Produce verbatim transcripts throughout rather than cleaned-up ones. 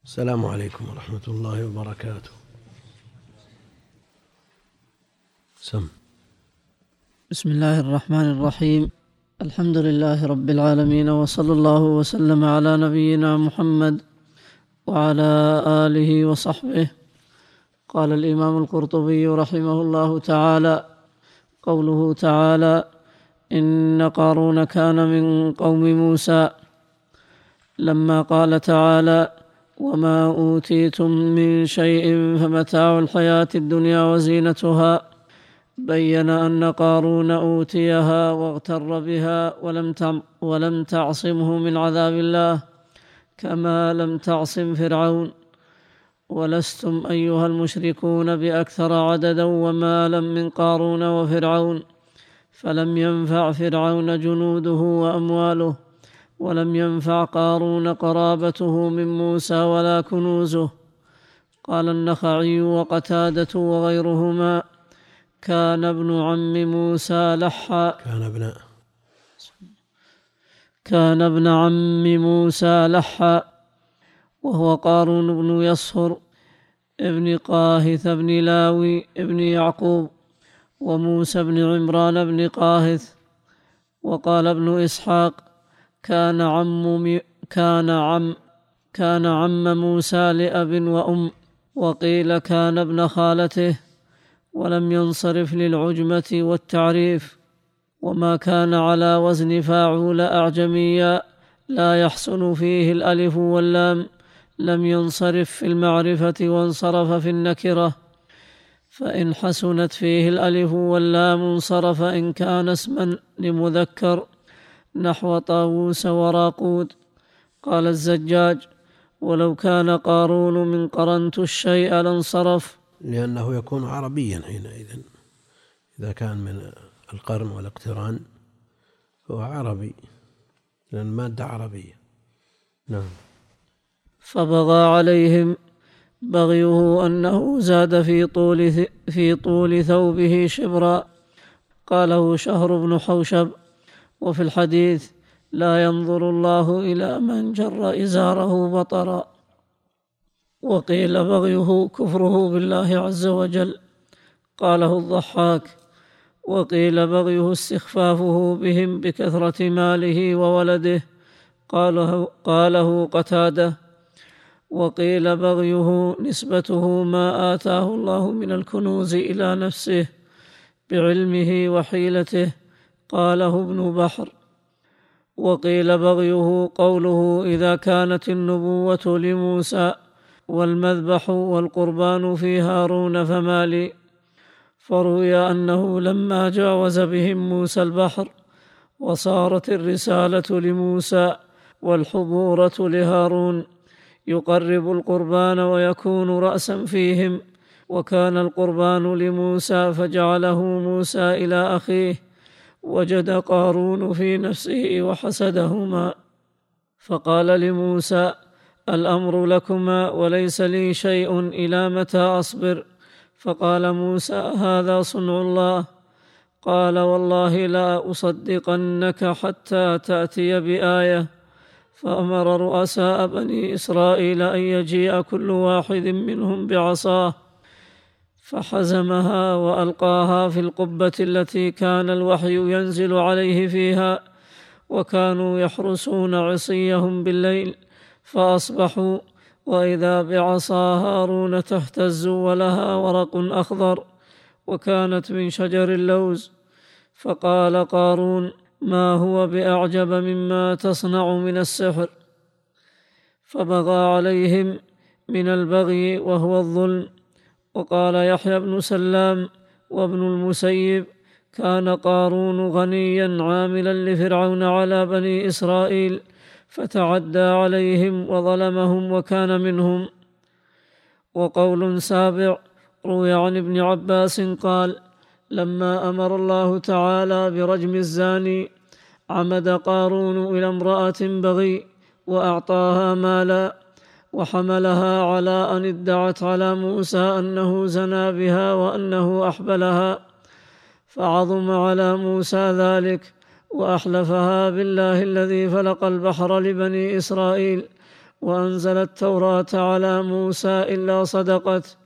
السلام عليكم ورحمة الله وبركاته. سم. بسم الله الرحمن الرحيم. الحمد لله رب العالمين، وصلى الله وسلم على نبينا محمد وعلى آله وصحبه. قال الإمام القرطبي رحمه الله تعالى: قوله تعالى: إن قارون كان من قوم موسى، لما قال تعالى: وما أوتيتم من شيء فمتاع الحياة الدنيا وزينتها، بين أن قارون أوتيها واغتر بها ولم ولم تعصمه من عذاب الله، كما لم تعصم فرعون. ولستم أيها المشركون بأكثر عددا ومالا من قارون وفرعون، فلم ينفع فرعون جنوده وأمواله، ولم ينفع قارون قرابته من موسى ولا كنوزه. قال النخعي وقتادة وغيرهما: كان ابن عم موسى لحا كان ابن كان ابن عم موسى لحا وهو قارون بن يصهر ابن قاهث بن لاوي ابن يعقوب، وموسى بن عمران بن قاهث. وقال ابن إسحاق: كان عم كان عم كان عم موسى لأب وأم، وقيل كان ابن خالته، ولم ينصرف للعجمة والتعريف. وما كان على وزن فاعول أعجميا لا يحسن فيه الألف واللام لم ينصرف في المعرفة وانصرف في النكرة، فإن حسنت فيه الألف واللام انصرف إن كان اسما لمذكر، نحو طاووس وراقود. قال الزجاج: ولو كان قارون من قرنت الشيء لانصرف، لأنه يكون عربيا حينئذ، إذا كان من القرن والاقتران فهو عربي، لأن المادة عربية. نعم. فبغى عليهم بغيه أنه زاد في طول في طول ثوبه شبرا. قاله شهر بن حوشب. وفي الحديث: لا ينظر الله إلى من جر إزاره بطرا. وقيل بغيه كفره بالله عز وجل، قاله الضحاك. وقيل بغيه استخفافه بهم بكثرة ماله وولده، قاله, قاله قتاده. وقيل بغيه نسبته ما آتاه الله من الكنوز إلى نفسه بعلمه وحيلته، قاله ابن بحر. وقيل بغيه قوله: إذا كانت النبوة لموسى والمذبح والقربان في هارون فما لي. فروي أنه لما جاوز بهم موسى البحر وصارت الرسالة لموسى والحضورة لهارون، يقرب القربان ويكون رأسا فيهم، وكان القربان لموسى فجعله موسى إلى أخيه، وجد قارون في نفسه وحسدهما، فقال لموسى: الأمر لكما وليس لي شيء، إلى متى أصبر؟ فقال موسى: هذا صنع الله. قال: والله لا أصدقنك حتى تأتي بآية. فأمر رؤساء بني إسرائيل أن يجيء كل واحد منهم بعصاه، فحزمها وألقاها في القبة التي كان الوحي ينزل عليه فيها، وكانوا يحرسون عصيهم بالليل، فأصبحوا وإذا بعصا هارون تهتز ولها ورق أخضر، وكانت من شجر اللوز. فقال قارون: ما هو بأعجب مما تصنع من السحر. فبغى عليهم من البغي وهو الظلم. وقال يحيى بن سلام وابن المسيب: كان قارون غنيا عاملا لفرعون على بني إسرائيل، فتعدى عليهم وظلمهم وكان منهم. وقول سابع روي عن ابن عباس قال: لما أمر الله تعالى برجم الزاني عمد قارون إلى امرأة بغي وأعطاها مالا، وحملها على أن ادعت على موسى أنه زنى بها وأنه أحبلها، فعظم على موسى ذلك، وأحلفها بالله الذي فلق البحر لبني إسرائيل وأنزل التوراة على موسى إلا صدقت،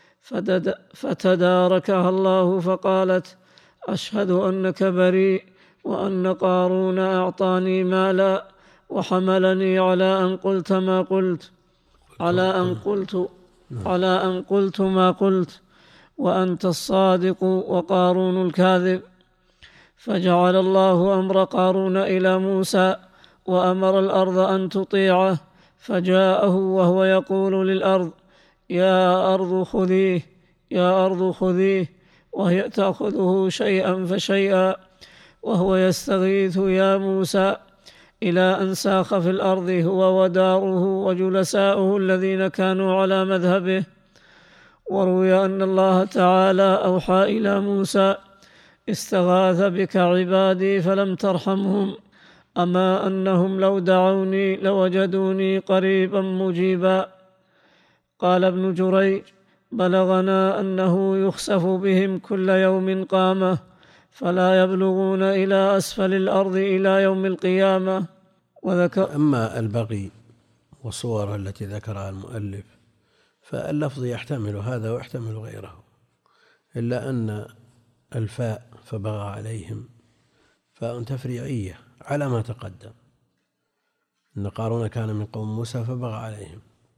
فتداركها الله فقالت: أشهد أنك بريء وأن قارون أعطاني مالا وحملني على أن قلت ما قلت على أن قلت على أن قلت ما قلت وأنت الصادق وقارون الكاذب. فجعل الله أمر قارون إلى موسى وأمر الأرض أن تطيعه، فجاءه وهو يقول للأرض: يا أرض خذيه يا أرض خذيه، وهي تأخذه شيئا فشيئا، وهو يستغيث يا موسى، إلى أن ساخ في الأرض هو وداره وجلساؤه الذين كانوا على مذهبه. وروي أن الله تعالى أوحى إلى موسى: استغاث بك عبادي فلم ترحمهم، أما أنهم لو دعوني لوجدوني قريبا مجيبا. قال ابن جريج: بلغنا أنه يخسف بهم كل يوم قامة، فلا يبلغون إلى أسفل الأرض إلى يوم القيامة. وذكر أما البغي وصوره التي ذكرها المؤلف فاللفظ يحتمل هذا ويحتمل غيره، إلا أن الفاء فبغى عليهم فاء تفريعية على ما تقدم، إن قارون كان من قوم موسى فبغى عليهم،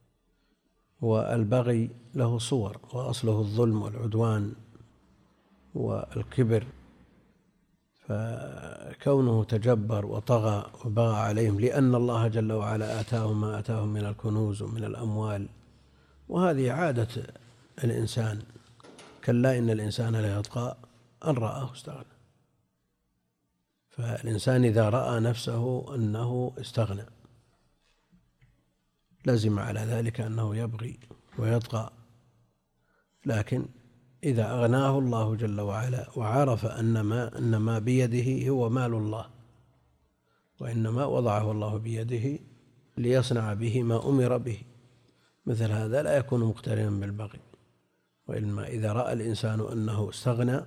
والبغي له صور، وأصله الظلم والعدوان والكبر، فكونه تجبر وطغى وبغى عليهم لأن الله جل وعلا آتاهم ما آتاهم من الكنوز ومن الأموال، وهذه عادة الإنسان. كلا إن الإنسان لا يطغى أن رآه استغنى. فالإنسان إذا رأى نفسه أنه استغنى لزم على ذلك أنه يبغي ويطغى، لكن إذا أغناه الله جل وعلا وعرف أن ما, أن ما بيده هو مال الله، وإنما وضعه الله بيده ليصنع به ما أمر به، مثل هذا لا يكون مقترنا بالبغي. وإنما إذا رأى الإنسان أنه استغنى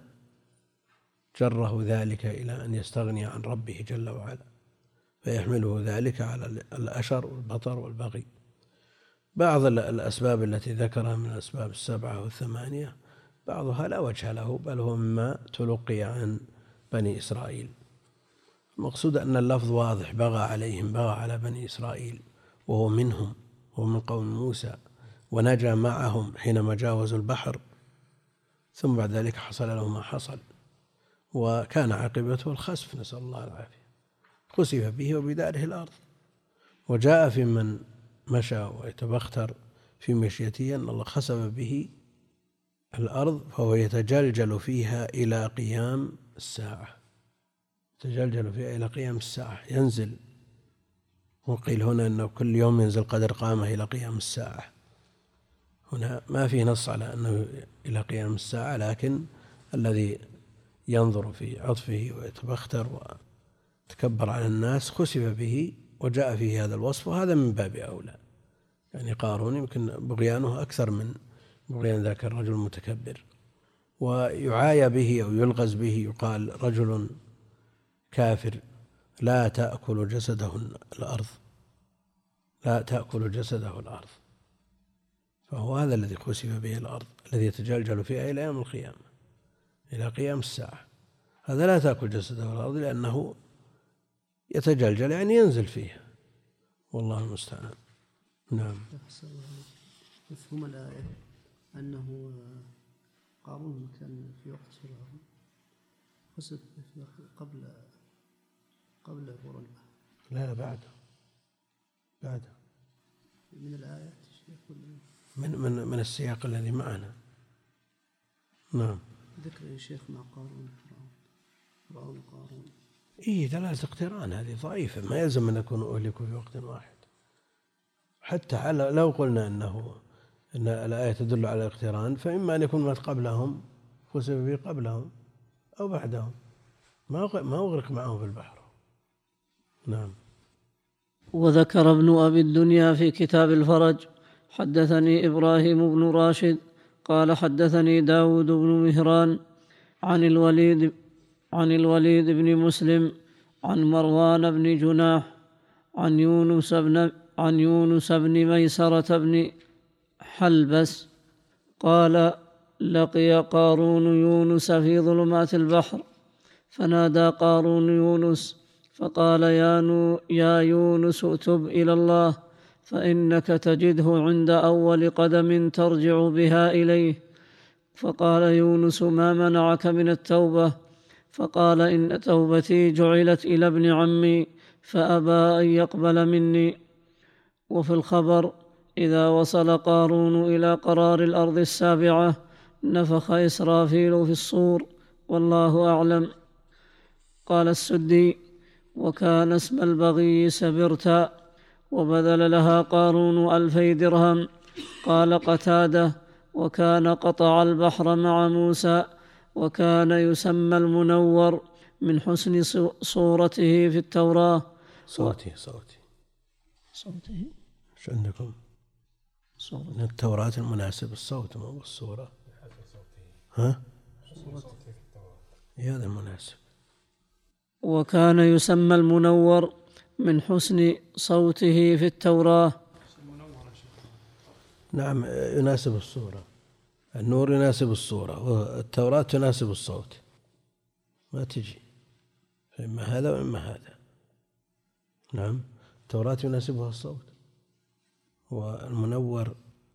جره ذلك إلى أن يستغني عن ربه جل وعلا، فيحمله ذلك على الأشر والبطر والبغي. بعض الأسباب التي ذكرها من الأسباب السبعة والثمانية بعضها لا وجه له، بل هو مما تلقي عن بني إسرائيل. المقصود أن اللفظ واضح: بغى عليهم، بغى على بني إسرائيل، وهو منهم، وهو من قوم موسى، ونجا معهم حينما جاوزوا البحر، ثم بعد ذلك حصل له ما حصل، وكان عاقبته الخسف، نسأل الله العافية. خسف به وبداره الأرض. وجاء في من مشى ويتبختر في مشيته أن الله خسف به الأرض فهو يتجلجل فيها إلى قيام الساعة، يتجلجل فيها إلى قيام الساعة، ينزل. وقيل هنا أنه كل يوم ينزل قدر قامة إلى قيام الساعة. هنا ما في نص على أنه إلى قيام الساعة، لكن الذي ينظر في عطفه ويتبختر وتكبر على الناس خسف به وجاء فيه هذا الوصف، وهذا من باب أولى. يعني قارون يمكن بغيانه أكثر من بغيان ذاك الرجل المتكبر. ويعايى به أو يلغز به، يقال رجل كافر لا تأكل جسده الأرض، لا تأكل جسده الأرض، فهو هذا الذي خسف به الأرض، الذي يتجلجل فيها إلى يوم القيامة، إلى قيام الساعة. هذا لا تأكل جسده الأرض لأنه يتجلجل، يعني ينزل فيها، والله المستعان. نعم. مفهوم الآية أنه قارون كان في وقت فرعون خسف قبل قبل عبور البحر. لا لا بعده بعده من الآيات من من من السياق الذي معنا. نعم. ذكر يا شيخ مع قارون فرعون قارون. إيه دلالة اقتران هذه ضعيفة، ما يلزم أن يكونوا أهلكوا في وقت واحد. حتى على لو قلنا أنه أن الآية تدل على الاقتران، فإما أن يكون مات قبلهم خسف به قبلهم أو بعدهم، ما ما أغرق معهم في البحر. نعم. وذكر ابن أبي الدنيا في كتاب الفرج: حدثني إبراهيم بن راشد قال حدثني داود بن مهران عن الوليد عن الوليد بن مسلم عن مروان بن جناح عن يونس بن عن يونس بن ميسرة بن حلبس قال لقي قارون يونس في ظلمات البحر فنادى قارون يونس فقال يا, نو يا يونس تب إلى الله فإنك تجده عند أول قدم ترجع بها إليه. فقال يونس ما منعك من التوبة؟ فقال إن توبتي جعلت إلى ابن عمي فأبى أن يقبل مني. وفي الخبر إذا وصل قارون إلى قرار الأرض السابعة نفخ إسرافيل في الصور والله أعلم. قال السدي وكان اسم البغي سبرتا وبذل لها قارون ألفي درهم. قال قتادة وكان قطع البحر مع موسى وكان يسمى المنور من حسن صورته في التوراة. صوتي صوتي صوته شو عندكم؟ صوت التوراة المناسب الصوت مو بالصورة. ها؟ هذا المناسب. وكان يسمى المنور من حسن صوته في التوراة. نعم يناسب الصورة. النور يناسب الصورة والتوراة تناسب الصوت، ما تجي إما هذا وإما هذا. نعم التوراة يناسبها الصوت والمنور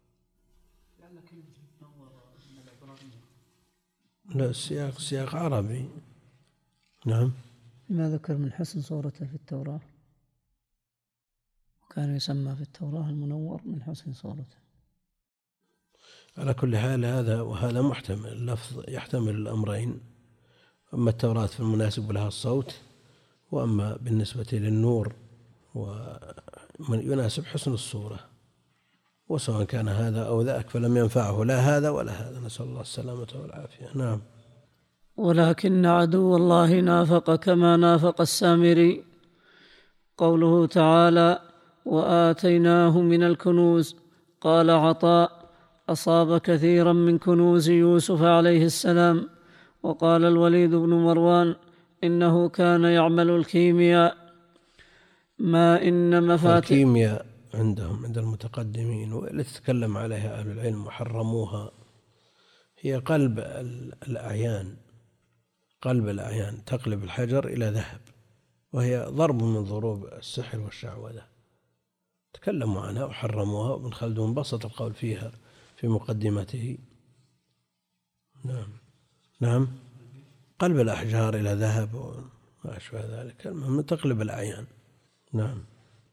لا السياق سياق عربي. نعم ما ذكر من حسن صورته في التوراة وكان يسمى في التوراة المنور من حسن صورته. على كل حال هذا وهذا محتمل، اللفظ يحتمل الأمرين، أما التوراة فالمناسب لها الصوت، وأما بالنسبة للنور ويناسب حسن الصورة، وسواء كان هذا أو ذاك فلم ينفعه لا هذا ولا هذا، نسأل الله السلامة والعافية. نعم. ولكن عدو الله نافق كما نافق السامري. قوله تعالى وآتيناه من الكنوز. قال عطاء أصاب كثيرا من كنوز يوسف عليه السلام. وقال الوليد بن مروان إنه كان يعمل الكيمياء. ما إن مفاتيح الكيمياء عندهم عند المتقدمين والتي تتكلم عليها أهل العلم وحرموها هي قلب الأعيان، قلب الأعيان تقلب الحجر إلى ذهب، وهي ضرب من ضروب السحر والشعوذة، تكلموا عنها وحرموها، وابن خلدون بسط القول فيها في مقدمته. نعم نعم قلب الأحجار إلى ذهب وما أشبه ذلك، المهم تقلب الأعيان. نعم.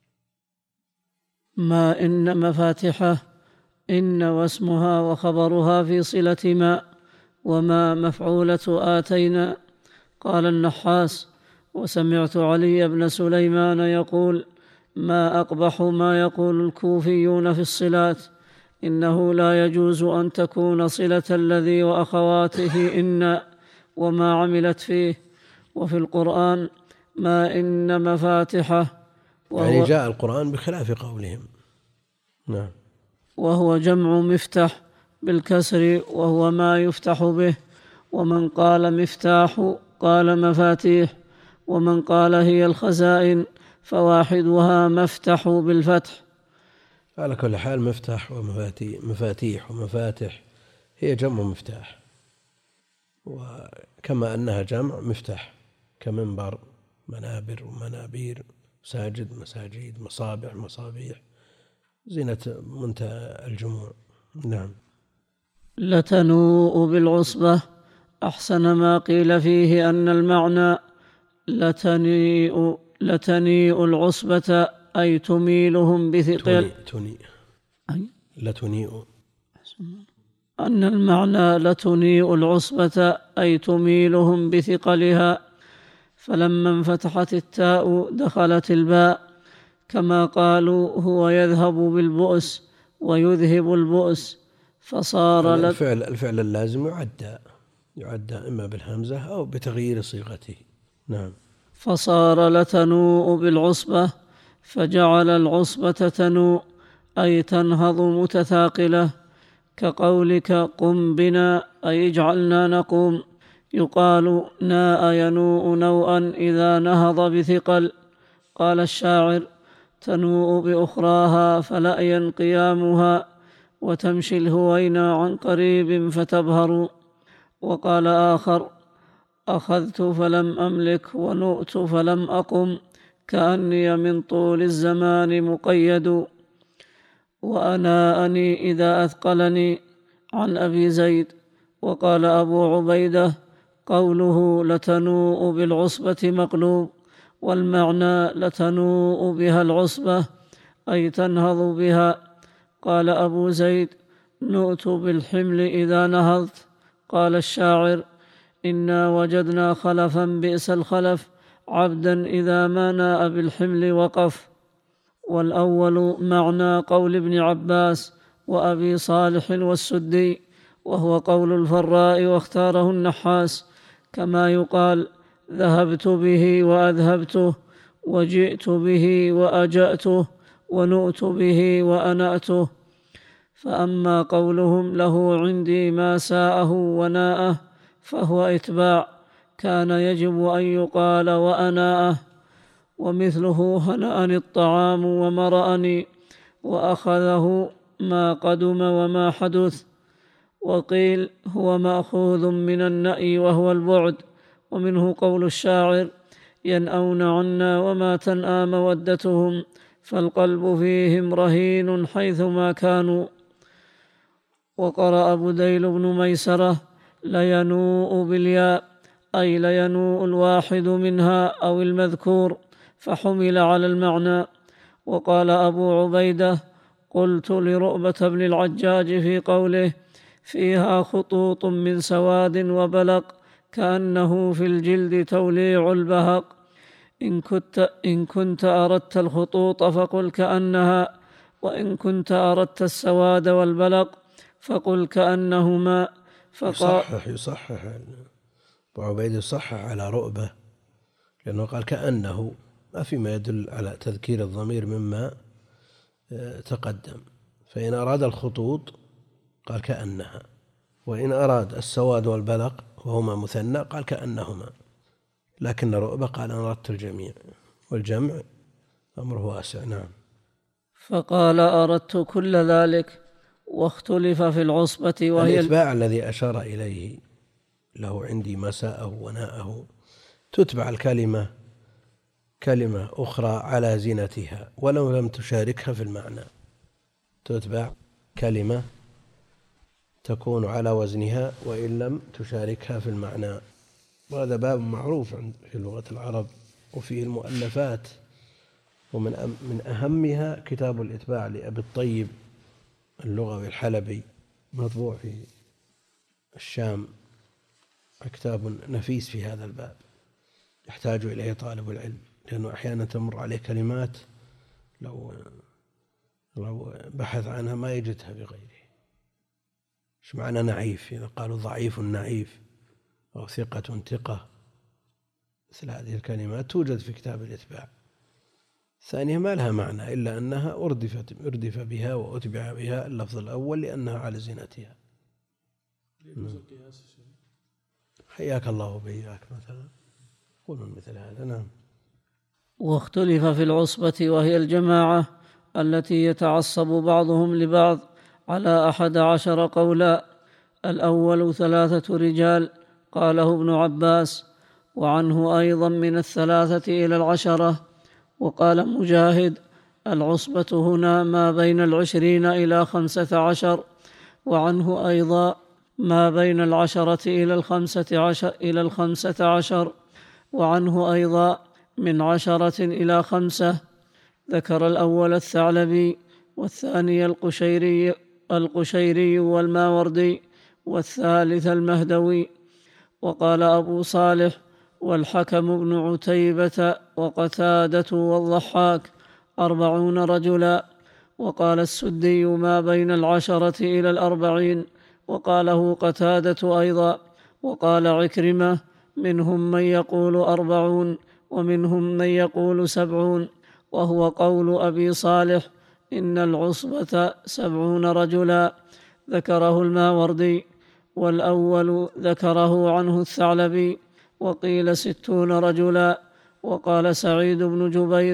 ما إن مفاتحه إن واسمها وخبرها في صلة ما، وما مفعولة آتينا. قال النحاس وسمعت علي بن سليمان يقول ما أقبح ما يقول الكوفيون في الصلات، إنه لا يجوز أن تكون صلة الذي وأخواته إن وما عملت فيه. وفي القرآن ما إن مفاتحه يعني جاء القرآن بخلاف قولهم. نعم. وهو جمع مفتح بالكسر وهو ما يفتح به، ومن قال مفتاح قال مفاتيح، ومن قال هي الخزائن فواحدها مفتح بالفتح. على كل حال مفتاح ومفاتيح مفاتيح ومفاتح هي جمع مفتاح، وكما أنها جمع مفتاح كمنبر منابر ومنابير، مساجد مساجيد، مصابح مصابيح، زينة منتهى الجموع. نعم. لتنوء بالعصبة. أحسن ما قيل فيه أن المعنى لتنيء لتنيء العصبة أي تميلهم بثقل. تنيء أي لتنيء أن المعنى لتنيء العصبة أي تميلهم بثقلها، فلما انفتحت التاء دخلت الباء، كما قالوا هو يذهب بالبؤس ويذهب البؤس، فصار الفعل الفعل اللازم يعدى يعدى إما بالهمزة أو بتغيير صيغته. نعم. فصار لتنوء بالعصبة، فجعل العصبة تنوء أي تنهض متثاقلة، كقولك قم بنا أي اجعلنا نقوم. يقال ناء ينوء نوءا إذا نهض بثقل. قال الشاعر تنوء بأخراها فلأين قيامها، وتمشي الهوينا عن قريب فتبهر. وقال آخر: أخذت فلم أملك ونؤت فلم أقم، كأني من طول الزمان مقيد. وأناءني إذا أثقلني، عن أبي زيد. وقال أبو عبيدة: قوله لتنوء بالعصبة مقلوب، والمعنى لتنوء بها العصبة أي تنهض بها. قال أبو زيد: نؤت بالحمل إذا نهضت. قال الشاعر: إنا وجدنا خلفا بئس الخلف، عبدا إذا ما ناء بالحمل وقف. والأول معنى قول ابن عباس وأبي صالح والسدي، وهو قول الفراء واختاره النحاس، كما يقال: ذهبت به وأذهبته، وجئت به وأجأته، ونؤت به وأنأته. فأما قولهم له عندي ما ساءه وناءه فهو إتباع، كان يجب أن يقال وأناءه. ومثله هنأني الطعام ومرأني، وأخذه ما قدم وما حدث. وقيل هو مأخوذ من النأي وهو البعد. ومنه قول الشاعر: ينأون عنا وما تنأى مودتهم، فالقلب فيهم رهين حيثما كانوا. وقرأ بديل بن ميسرة: لينوء بالياء، أي لينوء الواحد منها أو المذكور، فحمل على المعنى. وقال أبو عبيدة: قلت لرؤبة بن العجاج في قوله: فيها خطوط من سواد وبلق، كأنه في الجلد توليع البهق، إن كنت, إن كنت أردت الخطوط فقل كأنها، وإن كنت أردت السواد والبلق فقل كأنهما. يصحح يصحح أبو عبيد يصحح على رؤبة، لأنه قال كأنه، ما فيما يدل على تذكير الضمير مما تقدم. فإن أراد الخطوط قال كأنها، وإن أراد السواد والبلق وهما مثنى قال كأنهما، لكن رؤبة قال أنا أردت الجميع، والجمع أمره واسع. نعم. فقال: أردت كل ذلك. واختلف في العصبة وهي الإتباع الذي أشار إليه، له عندي مساءه وناءه، تتبع الكلمة كلمة أخرى على زينتها ولو لم تشاركها في المعنى، تتبع كلمة تكون على وزنها وإن لم تشاركها في المعنى. وهذا باب معروف في لغة العرب وفيه المؤلفات، ومن من أهمها كتاب الإتباع لأبي الطيب اللغوي الحلبي، مطبوع في الشام، كتاب نفيس في هذا الباب يحتاج إليه طالب العلم، لأنه أحيانا تمر عليه كلمات لو لو بحث عنها ما يجدها بغيره. إيش معنى نعيف؟ إذا قالوا ضعيف نعيف أو ثقة ثقة، مثل هذه الكلمات توجد في كتاب الإتباع. ثانيا ما لها معنى إلا أنها أردفت أردف بها وأتبع بها اللفظ الأول لأنها على زينتها. حياك الله وبياك مثلا قولوا مثل هذا. نعم. واختلف في العصبة وهي الجماعة التي يتعصب بعضهم لبعض على أحد عشر قولا. الأول ثلاثة رجال قاله ابن عباس، وعنه أيضا من الثلاثة إلى العشرة. وقال مجاهد: العصبة هنا ما بين العشرين إلى خمسة عشر. وعنه أيضا ما بين العشرة إلى الخمسة عشر إلى الخمسة عشر. وعنه أيضا من عشرة إلى خمسة. ذكر الأول الثعلبي، والثاني القشيري القشيري والماوردي، والثالث المهدوي. وقال أبو صالح: والحكم بن عتيبة وقتادة والضحاك أربعون رجلا. وقال السدي: ما بين العشرة إلى الأربعين. وقاله قتادة أيضا. وقال عكرمة: منهم من يقول أربعون ومنهم من يقول سبعون. وهو قول أبي صالح: إن العصبة سبعون رجلا. ذكره الماوردي. والأول ذكره عنه الثعلبي، وقيل ستون رجلا. وقال سعيد بن جبير: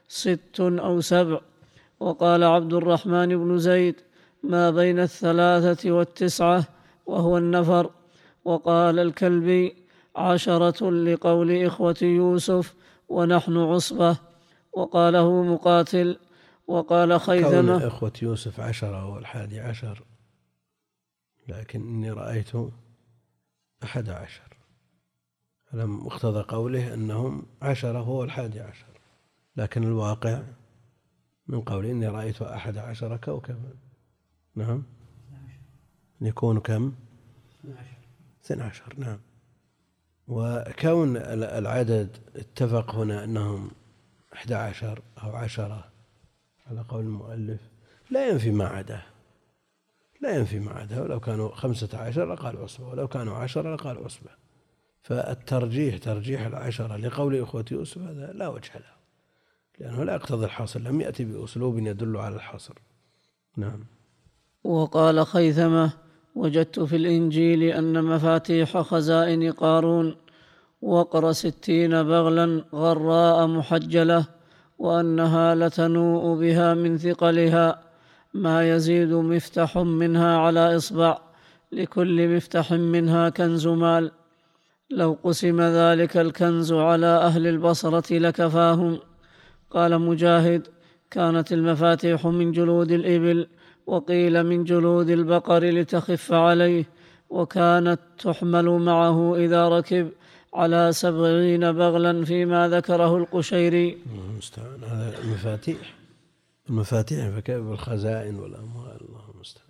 ست أو سبع. وقال عبد الرحمن بن زيد: ما بين الثلاثة والتسعة، وهو النفر. وقال الكلبي: عشرة لقول إخوة يوسف ونحن عصبة. وقاله مقاتل. وقال خيثمة: كون إخوة يوسف عشرة هو الحادي عشر، لكن إني رأيت أحد عشر، فلم اقتضى قوله أنهم عشرة هو الحادي عشر، لكن الواقع من قوله إني رأيت أحد عشر كوكبا. نعم، يكون كم؟ اثنى عشر. نعم. وكون العدد اتفق هنا أنهم أحد عشر أو عشرة على قول المؤلف لا ينفي ما عداه، لا ينفي ما عداه. ولو كانوا خمسة عشر لقال عصبة، ولو كانوا عشرة لقال عصبة. فالترجيح ترجيح العشرة لقول إخوة يوسف هذا لا وجه له، لأنه لا يقتضي الحصر، لم يأتي بأسلوب يدل على الحصر. نعم. وقال خيثمة: وجدت في الإنجيل أن مفاتيح خزائن قارون وقر ستين بغلا غراء محجلة، وأنها لتنوء بها من ثقلها ما يزيد مفتح منها على إصبع، لكل مفتح منها كنز مال. لو قسم ذلك الكنز على أهل البصرة لكفاهم. قال مجاهد: كانت المفاتيح من جلود الإبل، وقيل من جلود البقر لتخف عليه، وكانت تحمل معه إذا ركب على سبعين بغلا، فيما ذكره القشيري. المستعان. هذا المفاتيح، المفاتيح فكيف بالخزائن والأموال؟ الله المستعان.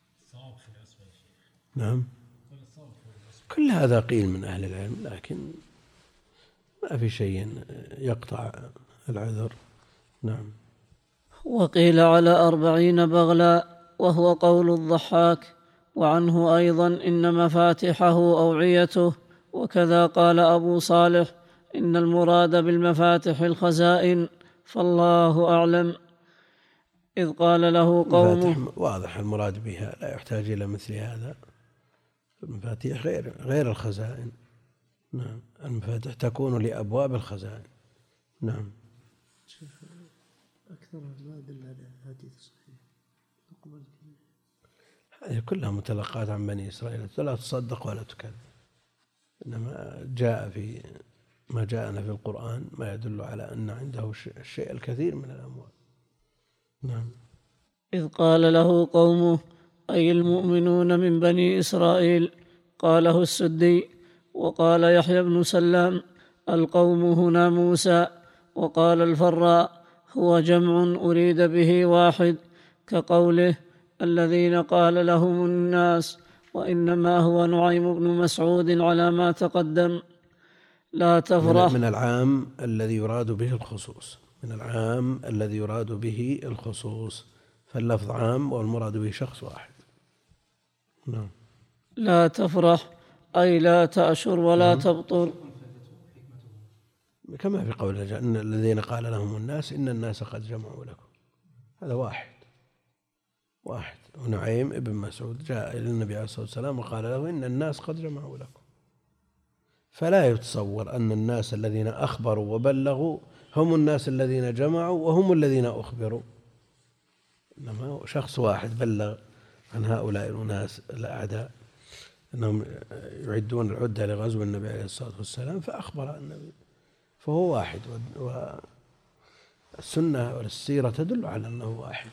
نعم، كل هذا قيل من أهل العلم، لكن ما في شيء يقطع العذر. نعم. وقيل على أربعين بغلا، وهو قول الضحاك. وعنه أيضا إن مفاتحه أوعيته. وكذا قال أبو صالح: إن المراد بالمفاتح الخزائن، فالله أعلم. إذ قال له قومه: واضح المراد بها، لا يحتاج إلى مثل هذا. المفاتيح غير غير الخزائن. نعم، المفاتيح تكون لأبواب الخزائن. نعم. أكثر ما دل على حديث صحيح تقبل. هذه كلها متلقات عن بني إسرائيل، لا تصدق ولا تكذب، إنما جاء في ما جاءنا في القرآن ما يدل على أن عنده الشيء الكثير من الأموال. نعم. إذ قال له قومه: أي المؤمنون من بني إسرائيل؟ قاله السدي. وقال يحيى بن سلام: القوم هنا موسى. وقال الفراء: هو جمع أريد به واحد، كقوله: الذين قال لهم الناس، وإنما هو نعيم بن مسعود على ما تقدم. لا تفرح. من العام الذي يراد به الخصوص، من العام الذي يراد به الخصوص، فاللفظ عام والمراد به شخص واحد. نعم. لا تفرح أي لا تأشر ولا تبطر، كما في قوله: إن الذين قال لهم الناس إن الناس قد جمعوا لكم. هذا واحد واحد. ونعيم ابن مسعود جاء إلى النبي عليه الصلاة والسلام وقال له: إن الناس قد جمعوا لكم. فلا يتصور أن الناس الذين أخبروا وبلغوا هم الناس الذين جمعوا وهم الذين أخبروا، إنما شخص واحد بلغ عن هؤلاء الناس الأعداء أنهم يعدون العدة لغزو النبي عليه الصلاة والسلام، فأخبر النبي، فهو واحد. والسنة والسيرة تدل على أنه واحد.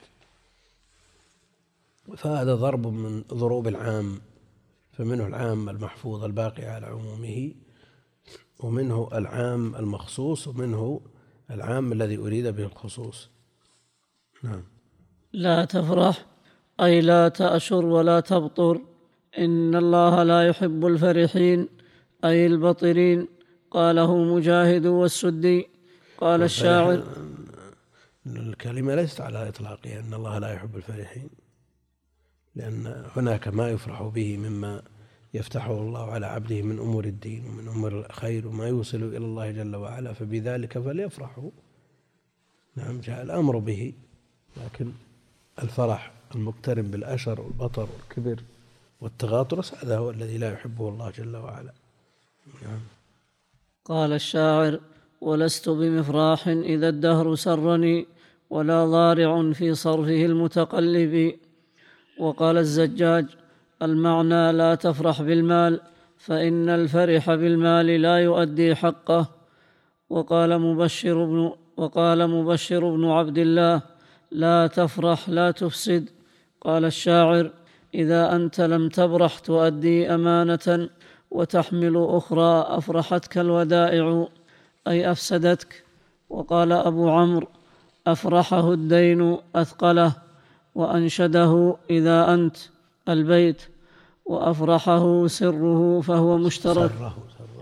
فهذا ضرب من ضروب العام، فمنه العام المحفوظ الباقي على عمومه، ومنه العام المخصوص، ومنه العام الذي أريد به الخصوص. نعم. لا تفرح أي لا تأشر ولا تبطر، إن الله لا يحب الفرحين أي البطرين. قاله مجاهد والسدي. قال الشاعر: الكلمة ليست على إطلاقها أن الله لا يحب الفرحين، لأن هناك ما يفرح به مما يفتحه الله على عبده من أمور الدين ومن أمور الخير وما يوصل إلى الله جل وعلا، فبذلك فليفرحوا. نعم، جاء الأمر به، لكن الفرح المقترن بالأشر والبطر والكبر والتغاطرس هذا هو الذي لا يحبه الله جل وعلا. نعم. قال الشاعر: ولست بمفراح إذا الدهر سرني ولا ضارع في صرفه المتقلب. وقال الزجاج: المعنى لا تفرح بالمال، فإن الفرح بالمال لا يؤدي حقه. وقال مبشر بن, وقال مبشر بن عبد الله: لا تفرح لا تفسد. قال الشاعر: إذا أنت لم تبرح تؤدي أمانة وتحمل أخرى أفرحتك الودائع، أي أفسدتك. وقال أبو عمرو: أفرحه الدين أثقله، وأنشده إذا أنت البيت، وأفرحه سره فهو مشترك سره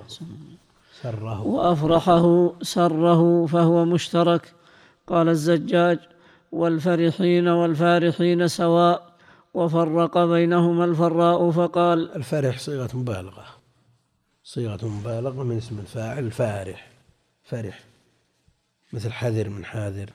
سره وأفرحه سره فهو مشترك. قال الزجاج: والفرحين والفارحين سواء، وفرق بينهما الفراء فقال: الفرح صيغة مبالغة، صيغة مبالغة من اسم الفاعل فارح، فرح، مثل حذر من حاذر.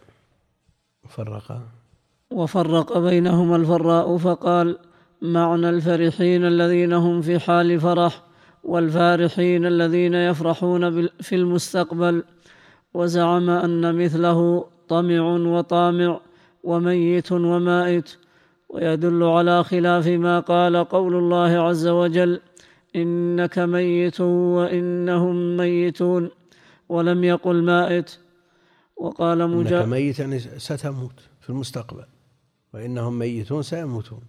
وفرق وفرق بينهما الفراء فقال: معنى الفرحين الذين هم في حال فرح، والفارحين الذين يفرحون في المستقبل. وزعم أن مثله طمع وطامع وميت ومائت. ويدل على خلاف ما قال قول الله عز وجل: إنك ميت وإنهم ميتون، ولم يقل مائت. وقال مجاهد: إنك ميت يعني ستموت في المستقبل، وإنهم ميتون سيموتون،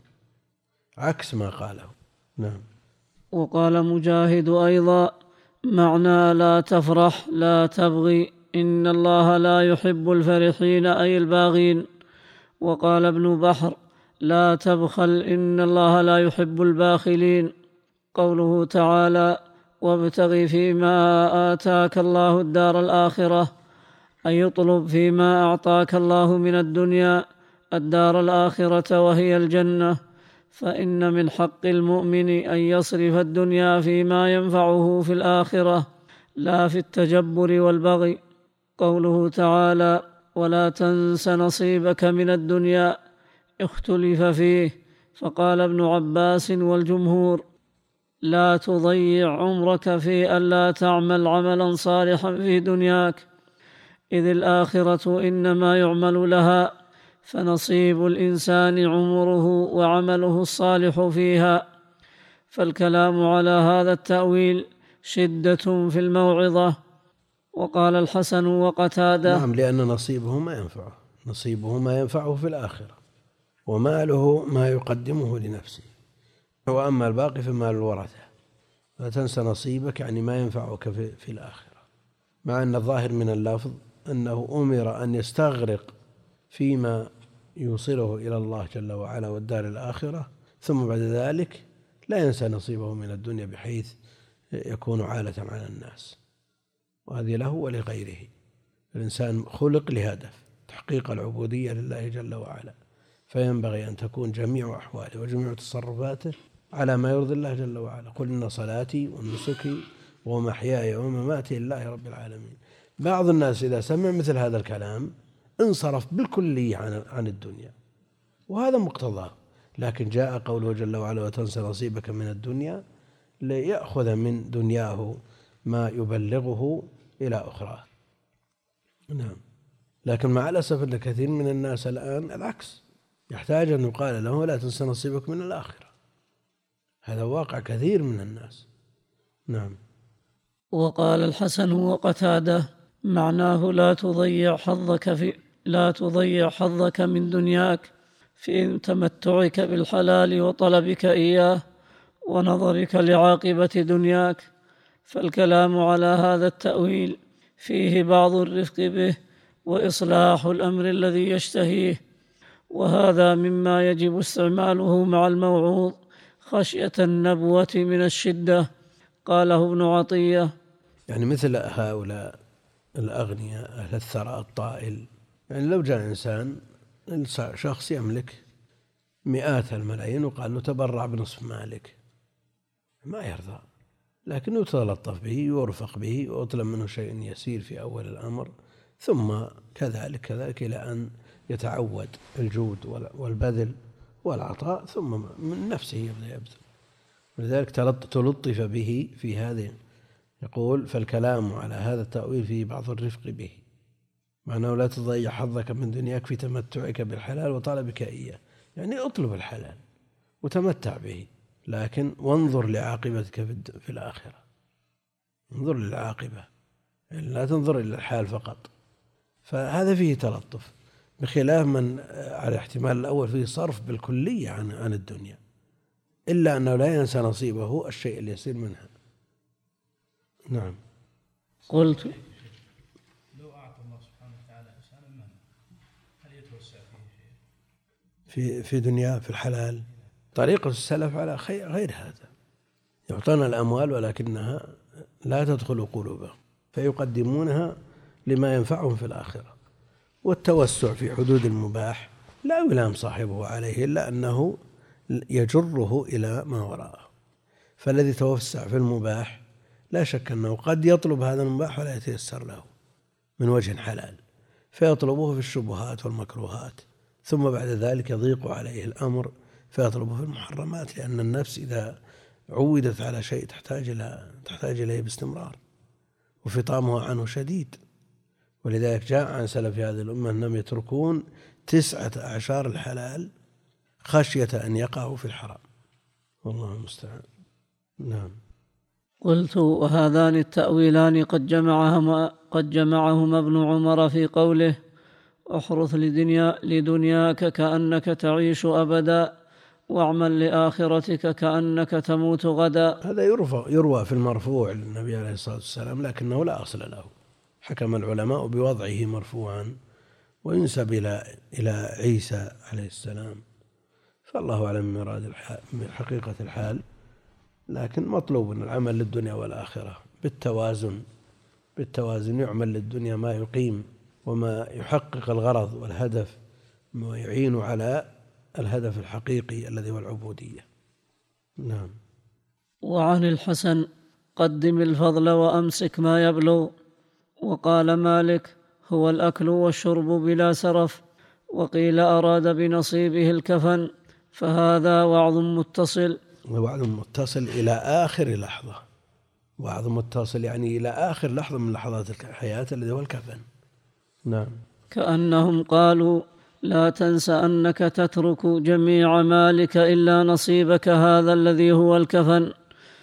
عكس ما قاله. نعم. وقال مجاهد أيضا: معنى لا تفرح لا تبغي، إن الله لا يحب الفرحين أي الباغين. وقال ابن بحر: لا تبخل، إن الله لا يحب الباخلين. قوله تعالى: وابتغ فيما آتاك الله الدار الآخرة، أي يطلب فيما أعطاك الله من الدنيا الدار الآخرة وهي الجنة، فإن من حق المؤمن أن يصرف الدنيا فيما ينفعه في الآخرة، لا في التجبر والبغي. قوله تعالى: ولا تنس نصيبك من الدنيا، اختلف فيه، فقال ابن عباس والجمهور: لا تضيع عمرك في ألا تعمل عملا صالحا في دنياك، إذ الآخرة إنما يعمل لها، فنصيب الإنسان عمره وعمله الصالح فيها. فالكلام على هذا التأويل شدة في الموعظة. وقال الحسن وقتادة: نعم، لأن نصيبه ما ينفعه، نصيبه ما ينفعه في الآخرة، وماله ما يقدمه لنفسه، وأما الباقي فمال الورثة. لا تنسى نصيبك يعني ما ينفعك في, في الآخرة، مع أن الظاهر من اللفظ أنه أمر أن يستغرق فيما يوصله إلى الله جل وعلا والدار الآخرة، ثم بعد ذلك لا ينسى نصيبه من الدنيا بحيث يكون عالة على الناس، وهذه له ولغيره. الإنسان خلق لهدف تحقيق العبودية لله جل وعلا، فينبغي أن تكون جميع أحواله وجميع تصرفاته على ما يرضي الله جل وعلا. قل إن صلاتي ونسكي ومحياي ومماتي لله رب العالمين. بعض الناس إذا سمع مثل هذا الكلام انصرف بالكلية عن عن الدنيا، وهذا مقتضاه، لكن جاء قوله جل وعلا: وتنسى نصيبك من الدنيا، ليأخذ من دنياه ما يبلغه إلى أخرى. نعم. لكن مع الأسف أن كثير من الناس الآن العكس، يحتاج أن يقال له: لا تنسى نصيبك من الآخرة. هذا واقع كثير من الناس. نعم. وقال الحسن وقتادة: معناه لا تضيع حظك في لا تضيع حظك من دنياك في تمتعك بالحلال وطلبك إياه ونظرك لعاقبة دنياك. فالكلام على هذا التأويل فيه بعض الرفق به وإصلاح الأمر الذي يشتهيه، وهذا مما يجب استعماله مع الموعوظ خشية النبوة من الشدة. قاله ابن عطية: يعني مثل هؤلاء الأغنياء أهل الثراء الطائل، يعني لو جاء إنسان شخص يملك مئات الملايين وقال له: تبرع بنصف مالك، ما يرضى، لكن يتلطف به ويرفق به ويطلب منه شيء يسير في أول الأمر، ثم كذلك كذلك إلى أن يتعود الجود والبذل والعطاء، ثم من نفسه يبدأ يبذل. ولذلك تلطف به في هذه يقول فالكلام على هذا التأويل فيه بعض الرفق به، معناه لا تضيع حظك من دنياك في تمتعك بالحلال وطلبك إياه، يعني اطلب الحلال وتمتع به، لكن وانظر لعاقبتك في الآخرة، انظر للعاقبة، يعني لا تنظر إلى الحال فقط. فهذا فيه تلطف، بخلاف من على الاحتمال الأول فيه صرف بالكلية عن عن الدنيا، إلا أنه لا ينسى نصيبه الشيء اللي يصير منها. نعم. قلت لو أعطى الله سبحانه وتعالى إنسانا مالا هل يتوسع فيه في في دنيا في الحلال؟ طريقة السلف على غير هذا، يعطون الأموال ولكنها لا تدخل قلوبهم، فيقدمونها لما ينفعهم في الآخرة. والتوسع في حدود المباح لا يلام صاحبه عليه إلا أنه يجره إلى ما وراءه. فالذي توسع في المباح لا شك أنه قد يطلب هذا المباح ولا يتيسر له من وجه حلال، فيطلبه في الشبهات والمكروهات، ثم بعد ذلك يضيق عليه الأمر فيطلبه في المحرمات، لأن النفس إذا عودت على شيء تحتاج إلى تحتاج إليه باستمرار، وفطامها عنه شديد. ولذلك جاء عن سلف هذه الأمة أنهم يتركون تسعة أعشار الحلال خشية أن يقعوا في الحرام، والله المستعان. نعم. قلت وهذان التأويلان قد جمعهما قد جمعهما ابن عمر في قوله احرث لدنيا لدنياك كأنك تعيش أبدا واعمل لآخرتك كأنك تموت غدا. هذا يروى يروى في المرفوع للنبي عليه الصلاة والسلام، لكنه لا أصل له، حكم العلماء بوضعه مرفوعا وينسب إلى إلى عيسى عليه السلام، فالله أعلم من مراد حقيقة الحال. لكن مطلوب العمل للدنيا والآخرة بالتوازن، بالتوازن يعمل للدنيا ما يقيم وما يحقق الغرض والهدف، ما يعين على الهدف الحقيقي الذي هو العبودية. نعم. وعن الحسن قدم الفضل وأمسك ما يبلغ. وقال مالك هو الأكل والشرب بلا سرف. وقيل أراد بنصيبه الكفن، فهذا وعظ متصل. وعظ متصل إلى آخر لحظة، وعظ متصل يعني إلى آخر لحظة من لحظات الحياة الذي هو الكفن. نعم. كأنهم قالوا لا تنس أنك تترك جميع مالك إلا نصيبك هذا الذي هو الكفن.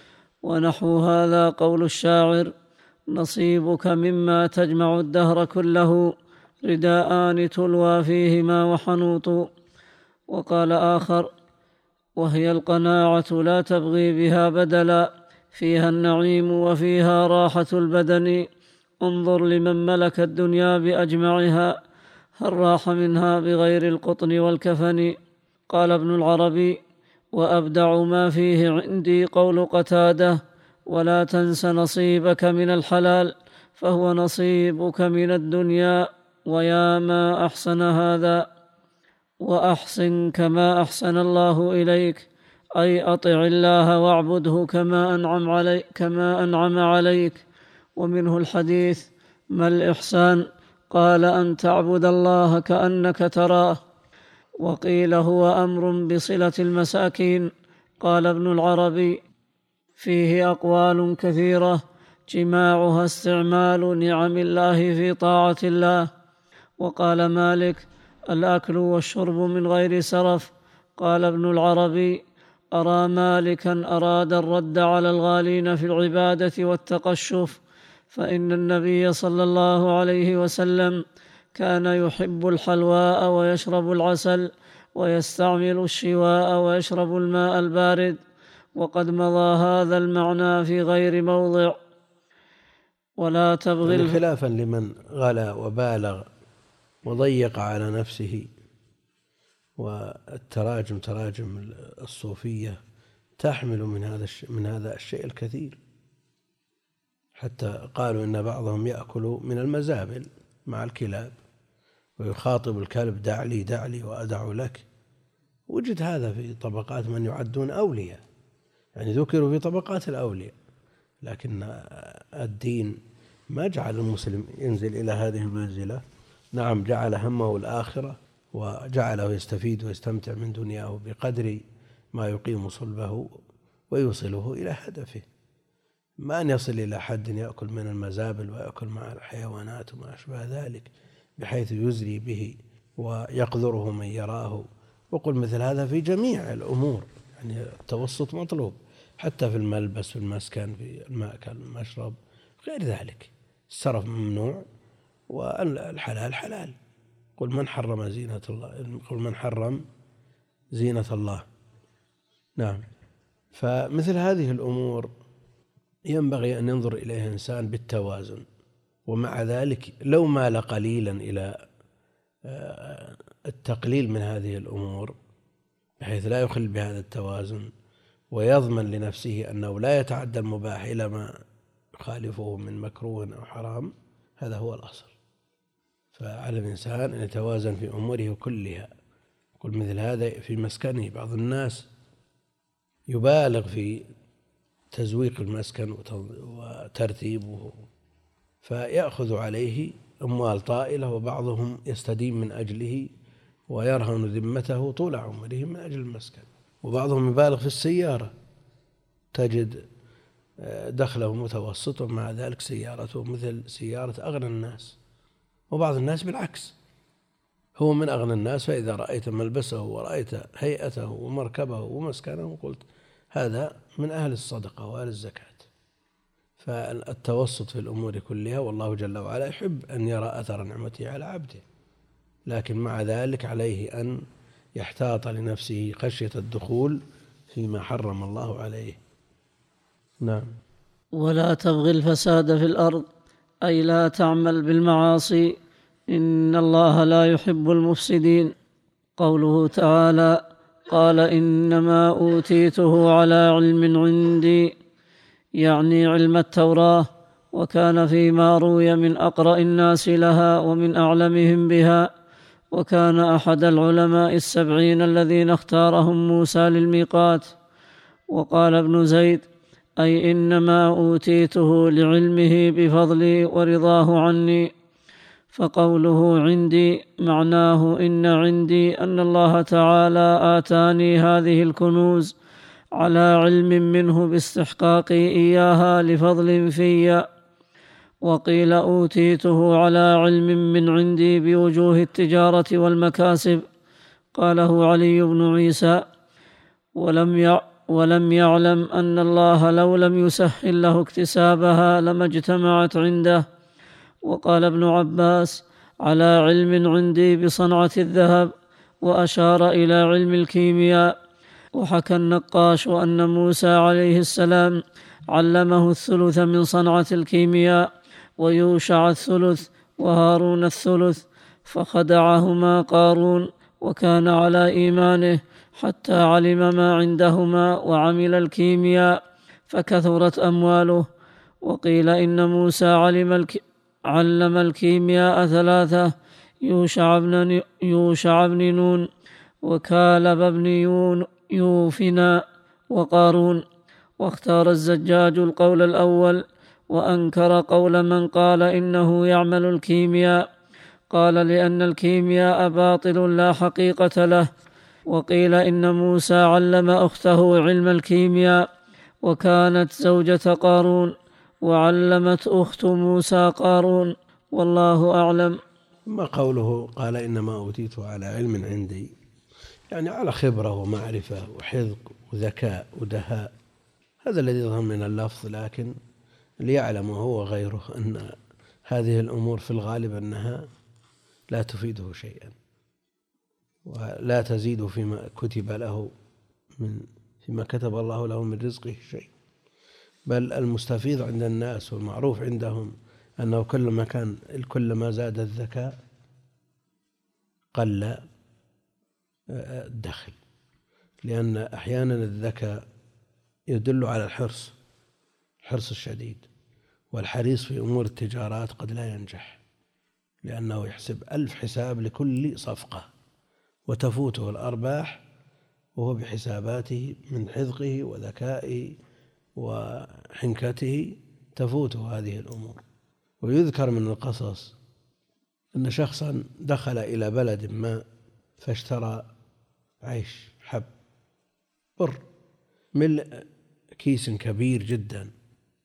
ونحو هذا قول الشاعر نصيبك مما تجمع الدهر كله رداءان تلوى فيهما وحنوط. وقال آخر وهي القناعة لا تبغي بها بدلا فيها النعيم وفيها راحة البدن انظر لمن ملك الدنيا بأجمعها هل راح منها بغير القطن والكفن. قال ابن العربي وأبدع ما فيه عندي قول قتادة ولا تنس نصيبك من الحلال فهو نصيبك من الدنيا ويا ما أحسن هذا. وأحسن كما أحسن الله إليك أي أطع الله واعبده كما أنعم عليك كما أنعم عليك. ومنه الحديث ما الإحسان؟ قال أن تعبد الله كأنك تراه. وقيل هو أمر بصلة المساكين. قال ابن العربي فيه أقوال كثيرة جماعها استعمال نعم الله في طاعة الله. وقال مالك الأكل والشرب من غير سرف. قال ابن العربي أرى مالكا أراد الرد على الغالين في العبادة والتقشف، فإن النبي صلى الله عليه وسلم كان يحب الحلواء ويشرب العسل ويستعمل الشواء ويشرب الماء البارد، وقد مضى هذا المعنى في غير موضع. ولا تبغي خلافا لمن غلا وبالغ وضيق على نفسه. والتراجم تراجم الصوفية تحمل من هذا من هذا الشيء الكثير، حتى قالوا إن بعضهم يأكل من المزابل مع الكلاب ويخاطب الكلب دع لي دع لي وأدع لك. وجد هذا في طبقات من يعدون أولياء، يعني ذكروا في طبقات الأولياء، لكن الدين ما جعل المسلم ينزل إلى هذه المنزلة. نعم جعل همه الآخرة وجعله يستفيد ويستمتع من دنياه بقدر ما يقيم صلبه ويوصله إلى هدفه، ما أن يصل إلى حد يأكل من المزابل ويأكل مع الحيوانات وما أشبه ذلك بحيث يزري به ويقذره من يراه. وقل مثل هذا في جميع الأمور، يعني التوسط مطلوب حتى في الملبس، في المسكن، في المأكل المشرب غير ذلك. السرف ممنوع والحلال حلال. قل من حرم زينة الله، قل من حرم زينة الله. نعم. فمثل هذه الأمور ينبغي أن ينظر إليها إنسان بالتوازن، ومع ذلك لو مال قليلا إلى التقليل من هذه الأمور بحيث لا يخل بهذا التوازن، ويضمن لنفسه أنه لا يتعدى المباح إلى ما يخالفه من مكروه أو حرام، هذا هو الأصل. فعلى الإنسان أن يتوازن في أموره كلها. قل مثل هذا في مسكنه. بعض الناس يبالغ في تزويق المسكن وترتيبه فيأخذ عليه أموال طائلة، وبعضهم يستدين من أجله ويرهن ذمته طول عمره من أجل المسكن. وبعضهم يبالغ في السيارة، تجد دخله متوسط ومع ذلك سيارته مثل سيارة أغنى الناس. وبعض الناس بالعكس، هو من أغنى الناس، فإذا رأيت ملبسه ورأيت هيئته ومركبه ومسكنه قلت هذا من أهل الصدقة وأهل الزكاة. فالتوسط في الأمور كلها، والله جل وعلا يحب أن يرى أثر نعمته على عبده، لكن مع ذلك عليه أن يحتاط لنفسه خشية الدخول فيما حرم الله عليه. نعم. ولا تبغي الفساد في الأرض، أي لا تعمل بالمعاصي، إن الله لا يحب المفسدين. قوله تعالى: قال إنما أوتيته على علم عندي، يعني علم التوراة، وكان فيما روي من أقرأ الناس لها ومن أعلمهم بها، وكان أحد العلماء السبعين الذين اختارهم موسى للميقات. وقال ابن زيد: أي إنما أوتيته لعلمه بفضلي ورضاه عني. فقوله عندي معناه إن عندي أن الله تعالى آتاني هذه الكنوز على علم منه باستحقاقي إياها لفضل في. وقيل أوتيته على علم من عندي بوجوه التجارة والمكاسب. قاله علي بن عيسى: ولم يع ولم يعلم أن الله لو لم يسهل له اكتسابها لما اجتمعت عنده. وقال ابن عباس: على علم عندي بصنعة الذهب، وأشار إلى علم الكيمياء. وحكى النقاش أن موسى عليه السلام علمه الثلث من صنعة الكيمياء، ويوشع الثلث، وهارون الثلث، فخدعهما قارون وكان على إيمانه حتى علم ما عندهما وعمل الكيمياء فكثرت أمواله. وقيل إن موسى علم الك... علم الكيمياء ثلاثة: يوشع بن, يوشع بن نون، وكالب بن يون يوفنا، وقارون. واختار الزجاج القول الأول، وأنكر قول من قال إنه يعمل الكيمياء، قال لأن الكيمياء باطل لا حقيقة له. وقيل إن موسى علم أخته علم الكيمياء، وكانت زوجة قارون، وعلمت أخت موسى قارون، والله أعلم. ما قوله قال إنما أوتيته على علم عندي، يعني على خبرة ومعرفة وحذق وذكاء ودهاء، هذا الذي يظهر من اللفظ. لكن ليعلم هو وغيره أن هذه الأمور في الغالب أنها لا تفيده شيئا، ولا تزيد فيما كتب له من فيما كتب الله له من رزقه شيء. بل المستفيض عند الناس والمعروف عندهم أنه كلما كان كلما زاد الذكاء قل الدخل، لأن أحيانا الذكاء يدل على الحرص الحرص الشديد، والحريص في أمور التجارات قد لا ينجح، لأنه يحسب ألف حساب لكل صفقة وتفوته الأرباح، وهو بحساباته من حذقه وذكائه وحنكته تفوته هذه الأمور. ويذكر من القصص أن شخصا دخل إلى بلد ما فاشترى عيش حب بر ملء كيس كبير جدا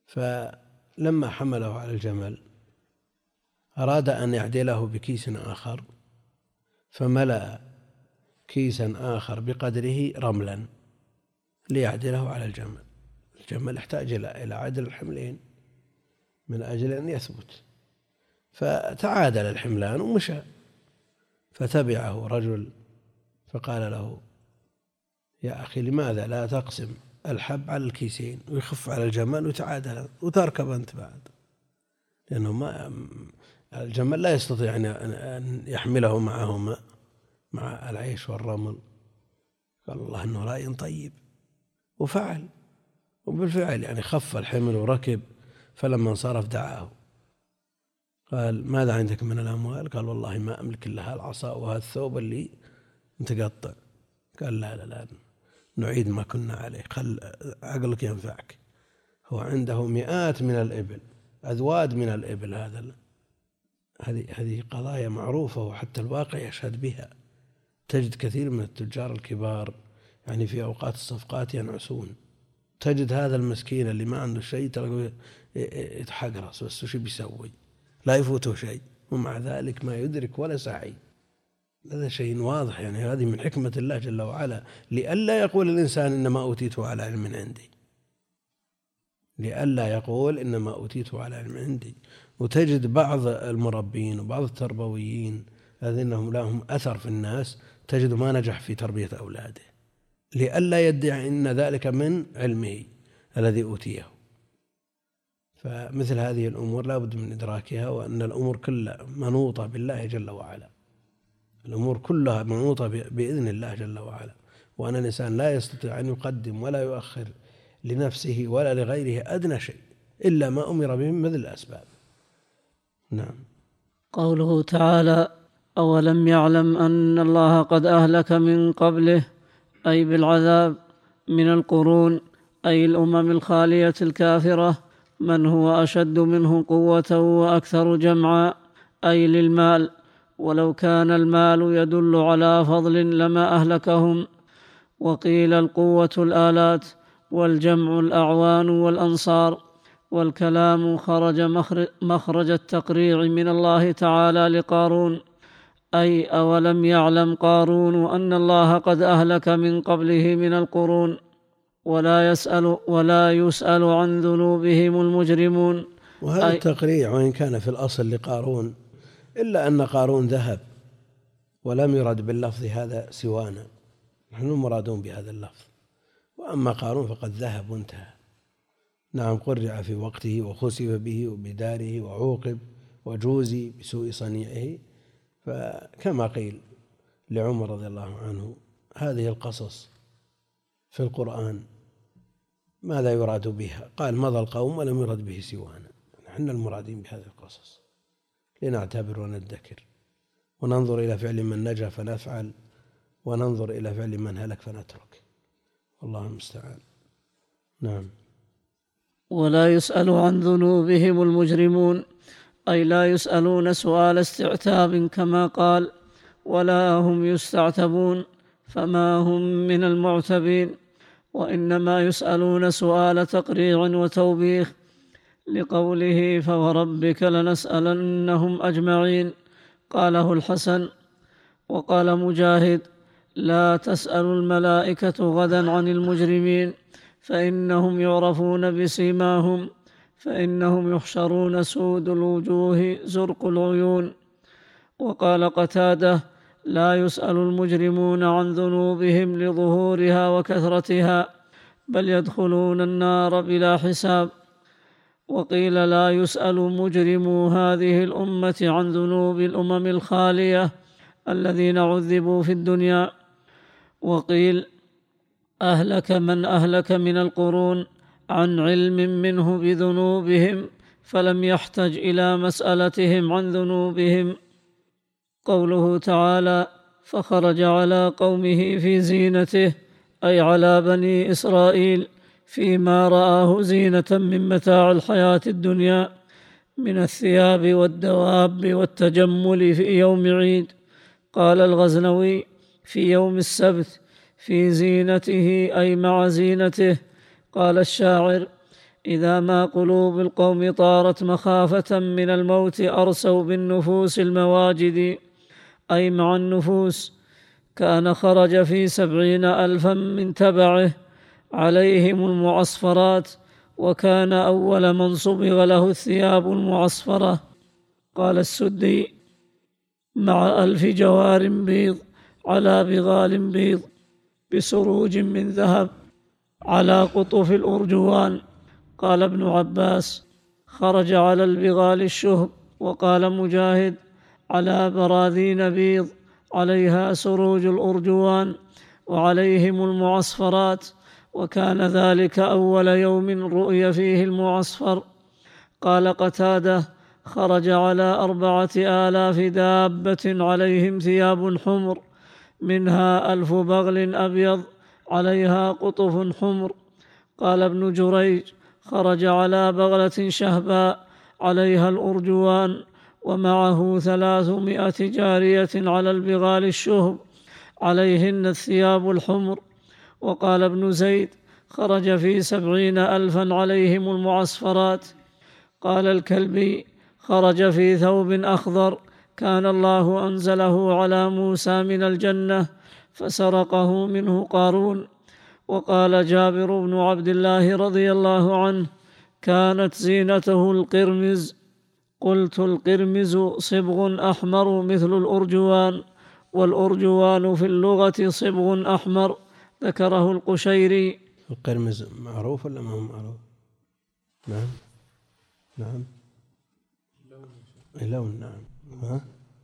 فلما حمله على الجمل أراد أن يعدله بكيس آخر، فملأ كيسا آخر بقدره رملا ليعدله على الجمل. الجمل يحتاج إلى عدل الحملين من أجل أن يثبت، فتعادل الحملان ومشى. فتبعه رجل فقال له: يا أخي، لماذا لا تقسم الحب على الكيسين ويخف على الجمل وتعادل وتركب أنت بعد؟ لأنه ما الجمل لا يستطيع أن يحمله معهما مع العيش والرمل. قال الله إنه رأي طيب، وفعل، وبالفعل يعني خف الحمل وركب. فلما انصرف دعاه قال: ماذا عندك من الأموال؟ قال: والله ما أملك إلا العصا وهذا الثوب اللي متقطع. قال: لا لا لا نعيد ما كنا عليه، خل عقلك ينفعك. هو عنده مئات من الإبل، أذواد من الإبل. هذا هذه هذه قضايا معروفة وحتى الواقع يشهد بها. تجد كثير من التجار الكبار يعني في أوقات الصفقات ينعسون. تجد هذا المسكين اللي ما عنده شيء تلقى يتحقرص، بس وش بيسوي؟ لا يفوته شيء، ومع ذلك ما يدرك ولا سعي. هذا شيء واضح، يعني هذه من حكمة الله جل وعلا، لئلا يقول الإنسان إنما أوتيته على علم عندي، لئلا يقول إنما أوتيته على علم عندي. وتجد بعض المربين وبعض التربويين الذين لهم أثر في الناس تجد ما نجح في تربية أولاده، لئلا يدعي إن ذلك من علمه الذي أوتيه. فمثل هذه الأمور لا بد من إدراكها، وأن الأمور كلها منوطة بالله جل وعلا، الأمور كلها منوطة بإذن الله جل وعلا، وأن الإنسان لا يستطيع أن يقدم ولا يؤخر لنفسه ولا لغيره أدنى شيء إلا ما أمر به من الأسباب. نعم. قوله تعالى: أولم يعلم أن الله قد أهلك من قبله، أي بالعذاب، من القرون، أي الأمم الخالية الكافرة، من هو أشد منه قوة وأكثر جمعا، أي للمال، ولو كان المال يدل على فضل لما أهلكهم. وقيل القوة الآلات، والجمع الأعوان والأنصار. والكلام خرج مخرج التقريع من الله تعالى لقارون، أي أولم يعلم قارون أن الله قد أهلك من قبله من القرون، ولا يسأل ولا يسأل عن ذنوبهم المجرمون. وهذا التقريع وإن كان في الأصل لقارون، إلا أن قارون ذهب ولم يرد باللفظ هذا سوانا، نحن مرادون بهذا اللفظ. وأما قارون فقد ذهب وانتهى. نعم، قرع في وقته وخسف به وبداره وعوقب وجوزي بسوء صنيعه. فكما قيل لعمر رضي الله عنه: هذه القصص في القرآن ماذا يراد بها؟ قال: مضى القوم ولم يرد به سوانا. نحن المرادين بهذه القصص لنعتبر وندكر وننظر إلى فعل من نجا فنفعل، وننظر إلى فعل من هلك فنترك، والله المستعان. نعم. ولا يسأل عن ذنوبهم المجرمون، أي لا يسألون سؤال استعتاب كما قال: ولا هم يستعتبون، فما هم من المعتبين، وإنما يسألون سؤال تقريع وتوبيخ، لقوله: فوربك لنسألنهم أجمعين. قاله الحسن. وقال مجاهد: لا تسأل الملائكة غدا عن المجرمين، فإنهم يعرفون بسيماهم، فإنهم يحشرون سود الوجوه زرق العيون. وقال قتادة: لا يسأل المجرمون عن ذنوبهم لظهورها وكثرتها، بل يدخلون النار بلا حساب. وقيل: لا يسأل مجرمو هذه الأمة عن ذنوب الأمم الخالية الذين عذبوا في الدنيا. وقيل: أهلك من أهلك من القرون عن علم منه بذنوبهم، فلم يحتج إلى مسألتهم عن ذنوبهم. قوله تعالى: فخرج على قومه في زينته، أي على بني إسرائيل، فيما رآه زينة من متاع الحياة الدنيا من الثياب والدواب والتجمل في يوم عيد. قال الغزنوي: في يوم السبت، في زينته أي مع زينته. قال الشاعر: إذا ما قلوب القوم طارت مخافة من الموت أرسوا بالنفوس المواجد، أي مع النفوس. كان خرج في سبعين ألفا من تبعه عليهم المعصفرات، وكان أول من صبغ له الثياب المعصفرة. قال السدي: مع ألف جوار بيض على بغال بيض بسروج من ذهب على قطف الأرجوان. قال ابن عباس: خرج على البغال الشهب. وقال مجاهد: على براذين بيض عليها سروج الأرجوان وعليهم المعصفرات، وكان ذلك أول يوم رؤي فيه المعصفر. قال قتادة: خرج على أربعة آلاف دابة عليهم ثياب حمر، منها ألف بغل أبيض عليها قطف حمر. قال ابن جريج: خرج على بغلة شهباء عليها الأرجوان، ومعه ثلاثمائة جارية على البغال الشهب عليهن الثياب الحمر. وقال ابن زيد: خرج في سبعين ألفا عليهم المعصفرات. قال الكلبي: خرج في ثوب أخضر كان الله أنزله على موسى من الجنة فسرقه منه قارون. وقال جابر بن عبد الله رضي الله عنه: كانت زينته القرمز. قلت: القرمز صبغ أحمر مثل الأرجوان، والأرجوان في اللغة صبغ أحمر. ذكره القشيري. القرمز معروف ولا ما هو معروف؟ نعم نعم لون. نعم. ها؟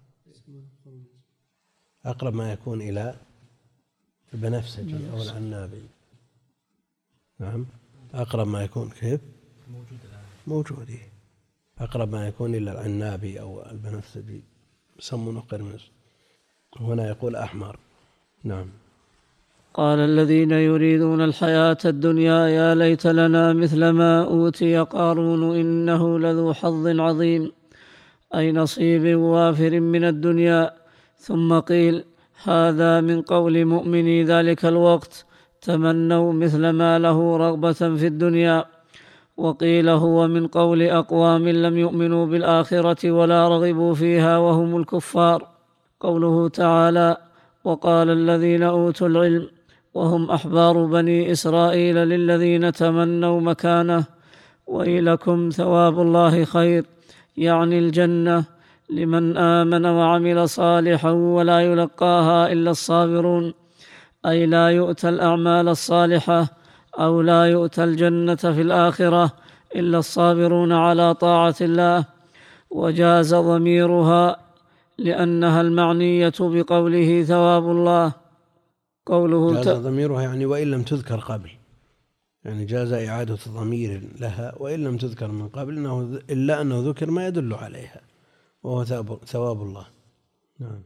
أقرب ما يكون إلى البنفسجي أو العنابي. نعم أقرب ما يكون. كيف؟ موجود الآن. موجود. أقرب ما يكون إلى العنابي أو البنفسجي يسمونه قرمز، هنا يقول أحمر. نعم. قال الذين يريدون الحياة الدنيا يا ليت لنا مثل ما أوتي قارون إنه لذو حظ عظيم، أي نصيب وافر من الدنيا. ثم قيل: هذا من قول مؤمني ذلك الوقت تمنوا مثل ما له رغبة في الدنيا. وقيل هو من قول أقوام لم يؤمنوا بالآخرة ولا رغبوا فيها وهم الكفار. قوله تعالى: وقال الذين أوتوا العلم وهم أحبار بني إسرائيل للذين تمنوا مكانه ويلكم ثواب الله خير، يعني الجنة لمن آمن وعمل صالحا ولا يلقاها إلا الصابرون، أي لا يؤتى الأعمال الصالحة أو لا يؤتى الجنة في الآخرة إلا الصابرون على طاعة الله. وجاز ضميرها لأنها المعنية بقوله ثواب الله. قوله جاز ضميرها يعني وإن لم تذكر قبل، يعني جاز إعادة ضمير لها وإن لم تذكر من قبل، إنه إلا أنه ذكر ما يدل عليها وهو ثواب الله. نعم.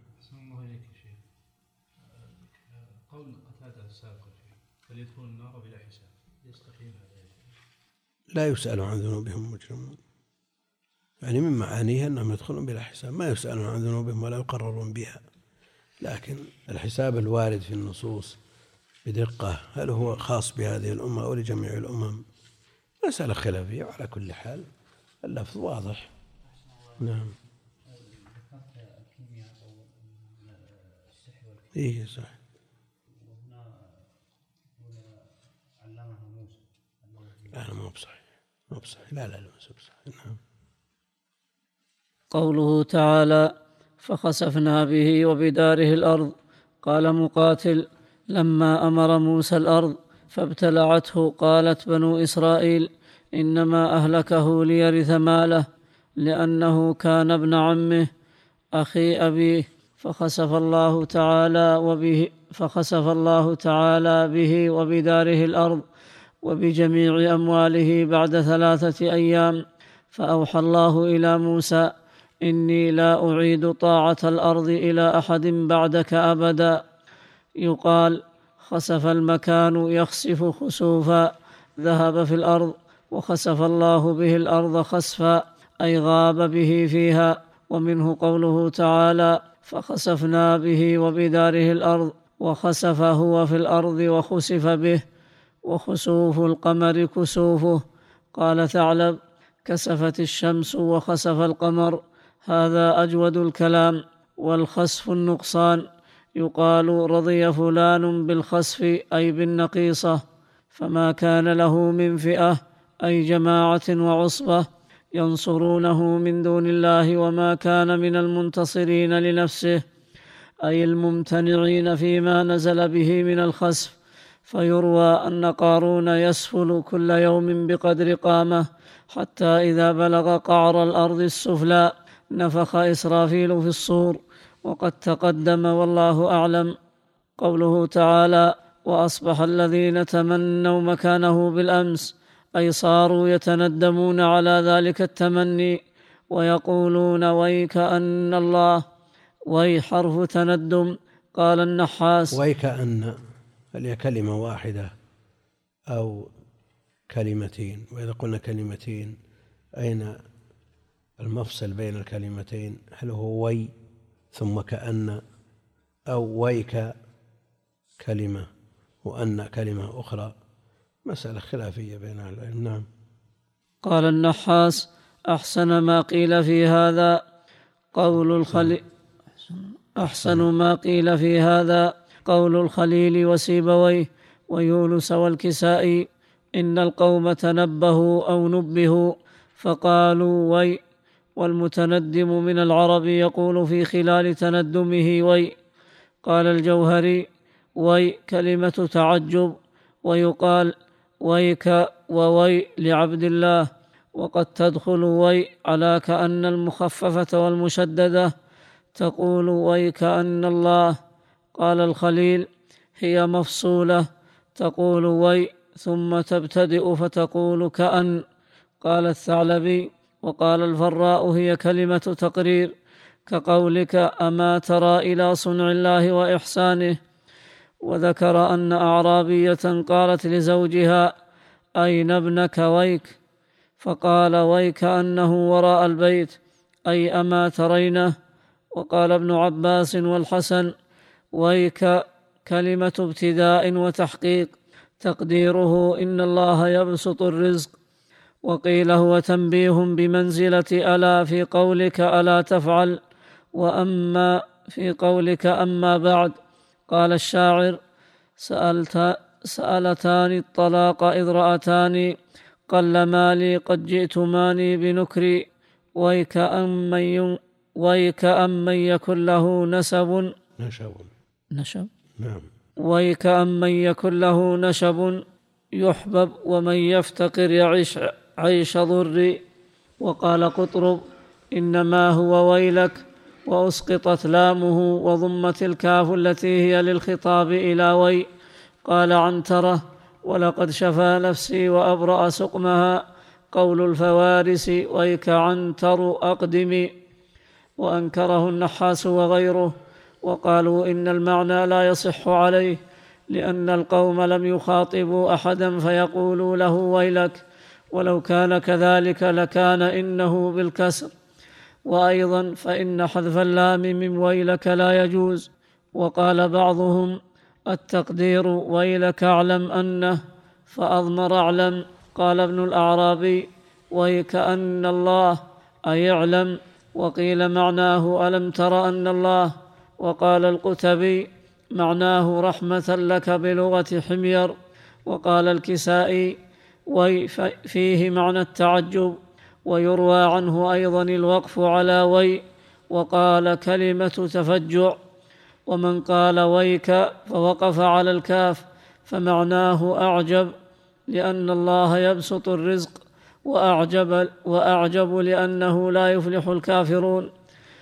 قول قتادة السابق فليدخل النار بلا حساب يستقيم هذا؟ لا يسأل عن ذنوبهم مجرمون، يعني من معانيها أنهم يدخلون بلا حساب، ما يسألون عن ذنوبهم ولا يقررون بها. لكن الحساب الوارد في النصوص بدقة هل هو خاص بهذه الأمة أو لجميع الأمم؟ مسألة خلافية، وعلى كل حال اللفظ واضح. نعم. إيه صح. لا ما بصحيح ما بصحيح لا لا لا بصحيح. نعم. قوله تعالى: فخسفنا به وبداره الأرض. قال مقاتل: لما أمر موسى الأرض فابتلعته قالت بنو إسرائيل إنما أهلكه ليرث ماله لأنه كان ابن عمه أخي أبيه، فخسف الله تعالى وبه فخسف الله تعالى به وبداره الأرض وبجميع أمواله بعد ثلاثة أيام. فأوحى الله إلى موسى: إني لا أعيد طاعة الأرض إلى أحد بعدك أبدا. يقال: خسف المكان يخسف خسوفا، ذهب في الأرض، وخسف الله به الأرض خسفا، أي غاب به فيها. ومنه قوله تعالى: فخسفنا به وبداره الأرض، وخسف هو في الأرض وخسف به. وخسوف القمر كسوفه، قال ثعلب: كسفت الشمس وخسف القمر، هذا أجود الكلام. والخسف النقصان، يقال رضي فلان بالخسف أي بالنقيصة، فما كان له من فئة أي جماعة وعصبة ينصرونه من دون الله، وما كان من المنتصرين لنفسه أي الممتنعين فيما نزل به من الخسف. فيروى أن قارون يسفل كل يوم بقدر قامة، حتى إذا بلغ قعر الأرض السفلى نفخ إسرافيل في الصور، وقد تقدم والله أعلم. قوله تعالى: وأصبح الذين تمنوا مكانه بالأمس، أي صاروا يتندمون على ذلك التمني ويقولون ويكأن الله، وي حرف تندم. قال النحاس: ويكأن هل هي كلمة واحدة أو كلمتين؟ وإذا قلنا كلمتين أين المفصل بين الكلمتين؟ هل هو وي ثم كأن، أو ويك كلمة وأن كلمة أخرى؟ مسألة خلافية بين أهل العلم. نعم. قال النحاس: أحسن ما قيل في هذا قول الخليل أحسن ما قيل في هذا قول الخليل وسيبويه ويونس والكسائي: إن القوم تنبهوا أو نبهوا فقالوا وي. والمتندم من العرب يقول في خلال تندمه وي. قال الجوهري: وي كلمة تعجب، ويقال ويك ووي لعبد الله، وقد تدخل وي على كأن المخففة والمشددة، تقول ويكأن الله. قال الخليل: هي مفصولة، تقول وي ثم تبتدئ فتقول كأن. قال الثعلبي: وقال الفراء: هي كلمة تقرير، كقولك أما ترى إلى صنع الله وإحسانه. وذكر أن أعرابية قالت لزوجها: أين ابنك ويك؟ فقال: ويك أنه وراء البيت، أي أما ترينه. وقال ابن عباس والحسن: ويك كلمة ابتداء وتحقيق، تقديره إن الله يبسط الرزق. وقيل هو تنبيه بمنزلة ألا في قولك ألا تفعل، وأما في قولك أما بعد. قال الشاعر: سألت سألتان الطلاق إذ رأتاني، قل مالي قد جئتماني بنكري، ويكأن من ويكأن من يكن له نسب نشب نشب نعم ويكأن من يكن له نشب يحبب، ومن يفتقر يعيش عيش ضري. وقال قطرب: إنما هو ويلك، وأسقطت لامه وضمت الكاف التي هي للخطاب إلى وي. قال عنترة: ولقد شفى نفسي وأبرأ سقمها، قول الفوارس ويك عنتر أقدمي. وأنكره النحاس وغيره، وقالوا إن المعنى لا يصح عليه، لأن القوم لم يخاطبوا أحدا فيقولوا له ويلك، ولو كان كذلك لكان إنه بالكسر. وأيضا فإن حذف اللام من ويلك لا يجوز. وقال بعضهم: التقدير ويلك اعلم أنه، فأضمر اعلم. قال ابن الأعرابي: ويكأن الله أي اعلم. وقيل معناه ألم تر أن الله. وقال القتبي: معناه رحمة لك بلغة حمير. وقال الكسائي: وي فيه معنى التعجب. ويروى عنه أيضا الوقف على وي، وقال كلمة تفجع. ومن قال ويك فوقف على الكاف فمعناه أعجب، لأن الله يبسط الرزق، وأعجب, وأعجب لأنه لا يفلح الكافرون.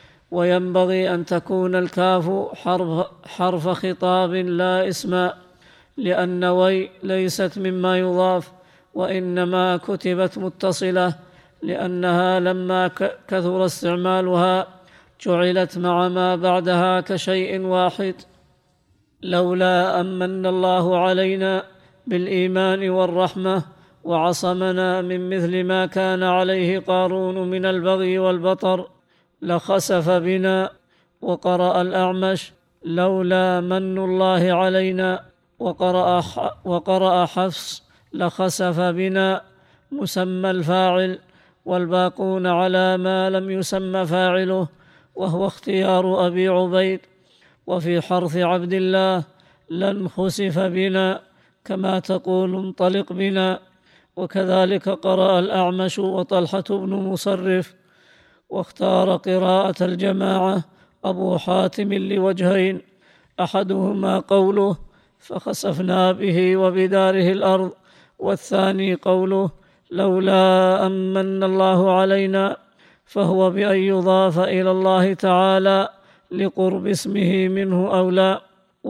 وينبغي أن تكون الكاف حرف, حرف خطاب لا اسما، لأن وي ليست مما يضاف، وإنما كتبت متصلة، لأنها لما كثر استعمالها جعلت مع ما بعدها كشيء واحد. لولا أمن الله علينا بالإيمان والرحمة وعصمنا من مثل ما كان عليه قارون من البغي والبطر لخسف بنا. وقرأ الأعمش: لولا من الله علينا. وقرأ, وقرأ حفص: لخسف بنا. مسمى الفاعل، والباقون على ما لم يسمى فاعله، وهو اختيار أبي عبيد. وفي حرث عبد الله لن خسف بنا كما تقول انطلق بنا. وكذلك قرأ الأعمش وطلحة بن مصرف. واختار قراءة الجماعة أبو حاتم لوجهين: أحدهما قوله فخسفنا به وبداره الأرض، والثاني قوله لولا أمن الله علينا، فهو بأن يضاف إلى الله تعالى لقرب اسمه منه أو لا،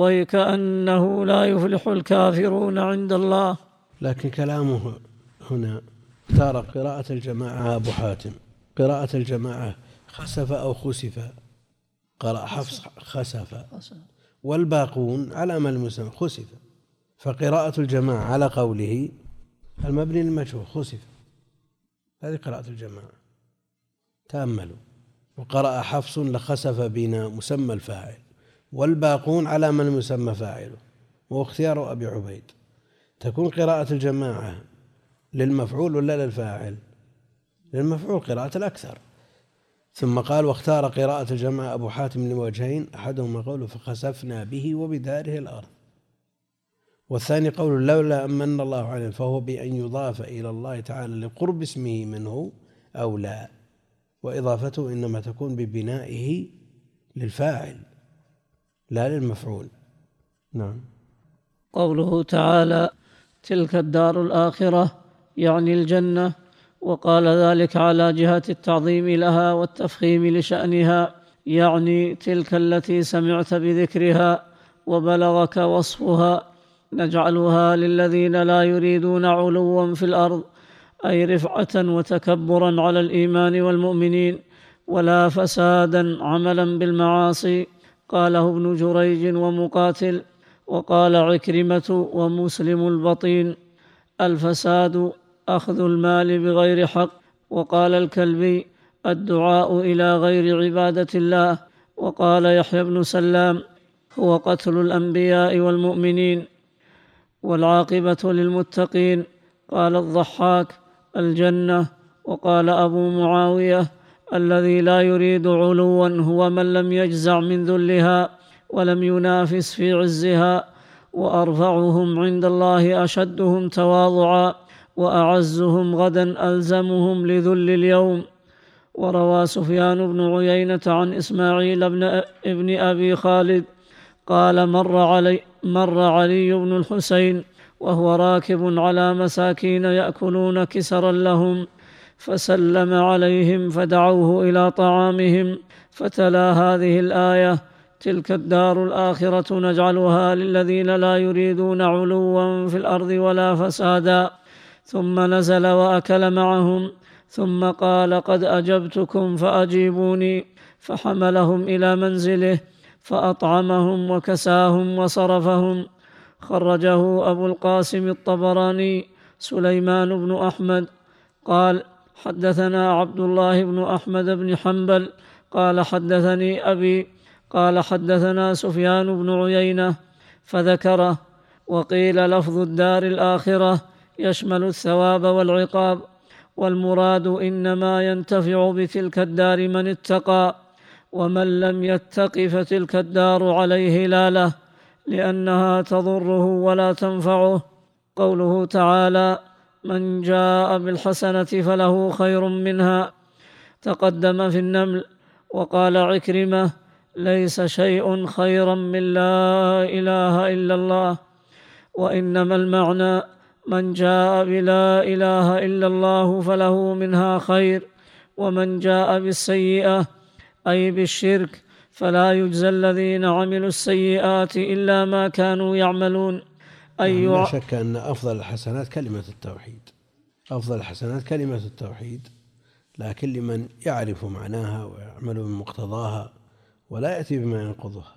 وكأنه لا يفلح الكافرون عند الله. لكن كلامه هنا اختار قراءة الجماعة أبو حاتم، قراءة الجماعة خسف أو خسف، قرأ حفص خسف، والباقون على ما المسمى خسف، فقراءة الجماعة على قوله المبني للمجهول خسف، هذه قراءة الجماعة. تأملوا. وقرأ حفص لخسف بنا مسمى الفاعل، والباقون على من المسمى فاعله، واختيار أبي عبيد. تكون قراءة الجماعة للمفعول ولا للفاعل؟ للمفعول قراءة الأكثر. ثم قال واختار قراءة الجماعة أبو حاتم لوجهين: أحدهما قوله فخسفنا به وبداره الأرض، والثاني قول لولا أمن الله عليه، فهو بأن يضاف إلى الله تعالى لقرب اسمه منه أو لا، وإضافته إنما تكون ببنائه للفاعل لا للمفعول. نعم. قوله تعالى تلك الدار الآخرة يعني الجنة، وقال ذلك على جهة التعظيم لها والتفخيم لشأنها، يعني تلك التي سمعت بذكرها وبلغك وصفها، نجعلها للذين لا يريدون علوا في الأرض، أي رفعة وتكبرا على الإيمان والمؤمنين، ولا فسادا عملا بالمعاصي. قاله ابن جريج ومقاتل. وقال عكرمة ومسلم البطين: الفساد أخذ المال بغير حق. وقال الكلبي: الدعاء إلى غير عبادة الله. وقال يحيى بن سلام: هو قتل الأنبياء والمؤمنين، والعاقبة للمتقين. قال الضحاك: الجنة. وقال أبو معاوية: الذي لا يريد علوا هو من لم يجزع من ذلها ولم ينافس في عزها، وأرفعهم عند الله أشدهم تواضعا، وأعزهم غدا ألزمهم لذل اليوم. وروى سفيان بن عيينة عن إسماعيل بن ابن أبي خالد قال مر علي, مر علي بن الحسين وهو راكب على مساكين يأكلون كسرا لهم، فسلم عليهم فدعوه إلى طعامهم، فتلا هذه الآية: تلك الدار الآخرة نجعلها للذين لا يريدون علوا في الأرض ولا فسادا. ثم نزل وأكل معهم، ثم قال: قد أجبتكم فأجيبوني. فحملهم إلى منزله فأطعمهم وكساهم وصرفهم. خرجه أبو القاسم الطبراني. سليمان بن أحمد قال: حدثنا عبد الله بن أحمد بن حنبل قال حدثني أبي قال حدثنا سفيان بن عيينة فذكره. وقيل لفظ الدار الآخرة يشمل الثواب والعقاب، والمراد إنما ينتفع بتلك الدار من اتقى، ومن لم يتق فتلك الدار عليه لا له، لأنها تضره ولا تنفعه. قوله تعالى: من جاء بالحسنة فله خير منها، تقدم في النمل. وقال عكرمة: ليس شيء خيرا من لا إله إلا الله. وإنما المعنى: من جاء بلا إله إلا الله فله منها خير، ومن جاء بالسيئة أي بالشرك فلا يجزى الذين عملوا السيئات إلا ما كانوا يعملون. أي لا شك أن أفضل الحسنات كلمة التوحيد، أفضل الحسنات كلمة التوحيد، لكن لمن يعرف معناها ويعمل بمقتضاها ولا يأتي بما ينقضها.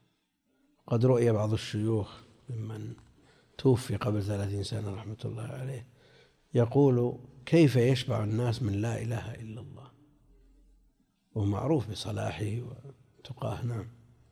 قد رؤي بعض الشيوخ ممن توفي قبل ثلاثين سنة رحمة الله عليه يقول: كيف يشبع الناس من لا إله إلا الله، ومعروف بصلاحه وتقاه. نعم.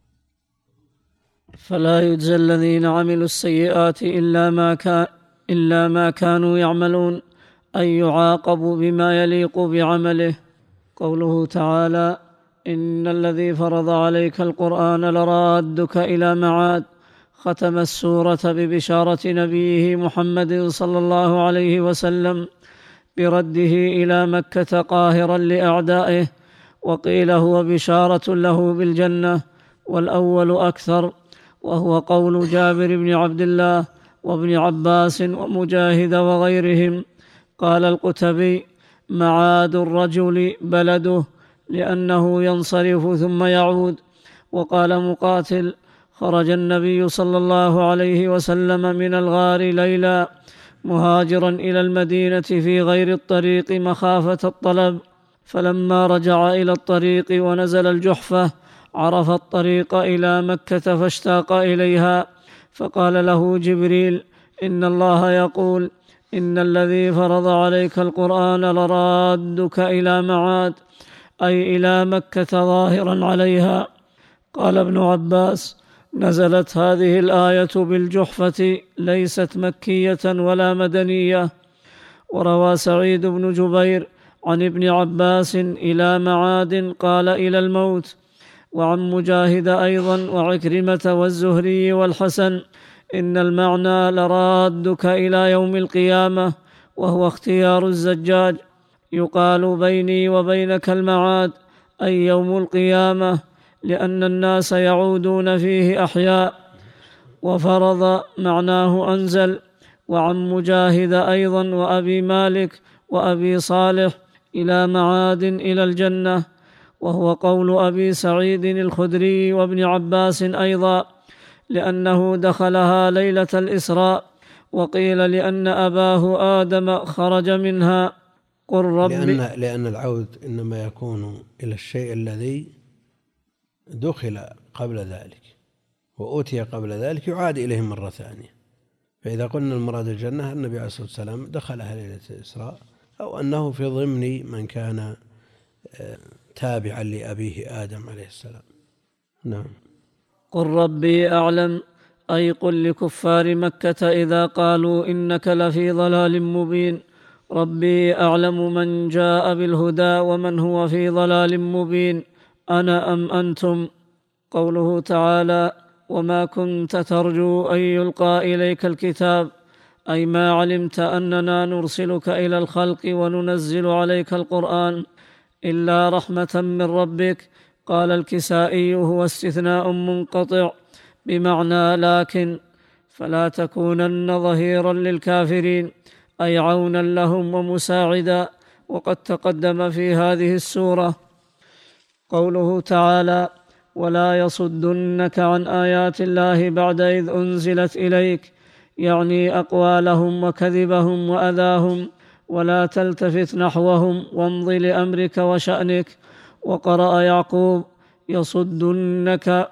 فلا يجزى الذين عملوا السيئات إلا ما, كان إلا ما كانوا يعملون، أي يعاقب بما يليق بعمله. قوله تعالى: إن الذي فرض عليك القرآن لرادك إلى معاد، ختم السورة ببشارة نبيه محمد صلى الله عليه وسلم برده إلى مكة قاهرا لأعدائه، وقيل هو بشارة له بالجنة، والأول أكثر، وهو قول جابر بن عبد الله وابن عباس ومجاهد وغيرهم. قال القتبي: معاد الرجل بلده، لأنه ينصرف ثم يعود. وقال مقاتل: خرج النبي صلى الله عليه وسلم من الغار ليلا مهاجرا إلى المدينة في غير الطريق مخافة الطلب، فلما رجع إلى الطريق ونزل الجحفة عرف الطريق إلى مكة فاشتاق إليها، فقال له جبريل: إن الله يقول: إن الذي فرض عليك القرآن لرادك إلى معاد، أي إلى مكة ظاهرا عليها. قال ابن عباس: نزلت هذه الآية بالجحفة، ليست مكية ولا مدنية. وروى سعيد بن جبير عن ابن عباس: إلى معاد قال إلى الموت. وعن مجاهد أيضا وعكرمة والزهري والحسن: إن المعنى لرادك إلى يوم القيامة، وهو اختيار الزجاج، يقال بيني وبينك المعاد، أي يوم القيامة، لأن الناس يعودون فيه أحياء. وفرض معناه أنزل. وعن مجاهد أيضا وأبي مالك وأبي صالح: إلى معاد إلى الجنة، وهو قول أبي سعيد الخدري وابن عباس أيضا، لأنه دخلها ليلة الإسراء. وقيل لأن أباه آدم خرج منها. قل رب لأن, لأن العود إنما يكون إلى الشيء الذي دخل قبل ذلك وأوتي قبل ذلك يعاد إليه مرة ثانية. فإذا قلنا المراد الجنة، النبي عليه الصلاة والسلام دخلها ليلة الإسراء، أو أنه في ضمن من كان تابعا لأبيه آدم عليه السلام. نعم. قل ربي أعلم، أي قل لكفار مكة إذا قالوا إنك لفي ضلال مبين: ربي أعلم من جاء بالهدى ومن هو في ضلال مبين، أنا أم أنتم. قوله تعالى: وما كنت ترجو أن يلقى إليك الكتاب، أي ما علمت أننا نرسلك إلى الخلق وننزل عليك القرآن إلا رحمة من ربك. قال الكسائي: هو استثناء منقطع بمعنى لكن، فلا تكونن ظهيرا للكافرين، أي عونا لهم ومساعدا. وقد تقدم في هذه السورة. قوله تعالى: ولا يصدنك عن آيات الله بعد إذ أنزلت إليك، يعني أقوالهم وكذبهم وأذاهم، ولا تلتفت نحوهم وامض لأمرك وشأنك. وقرأ يعقوب: يصدنك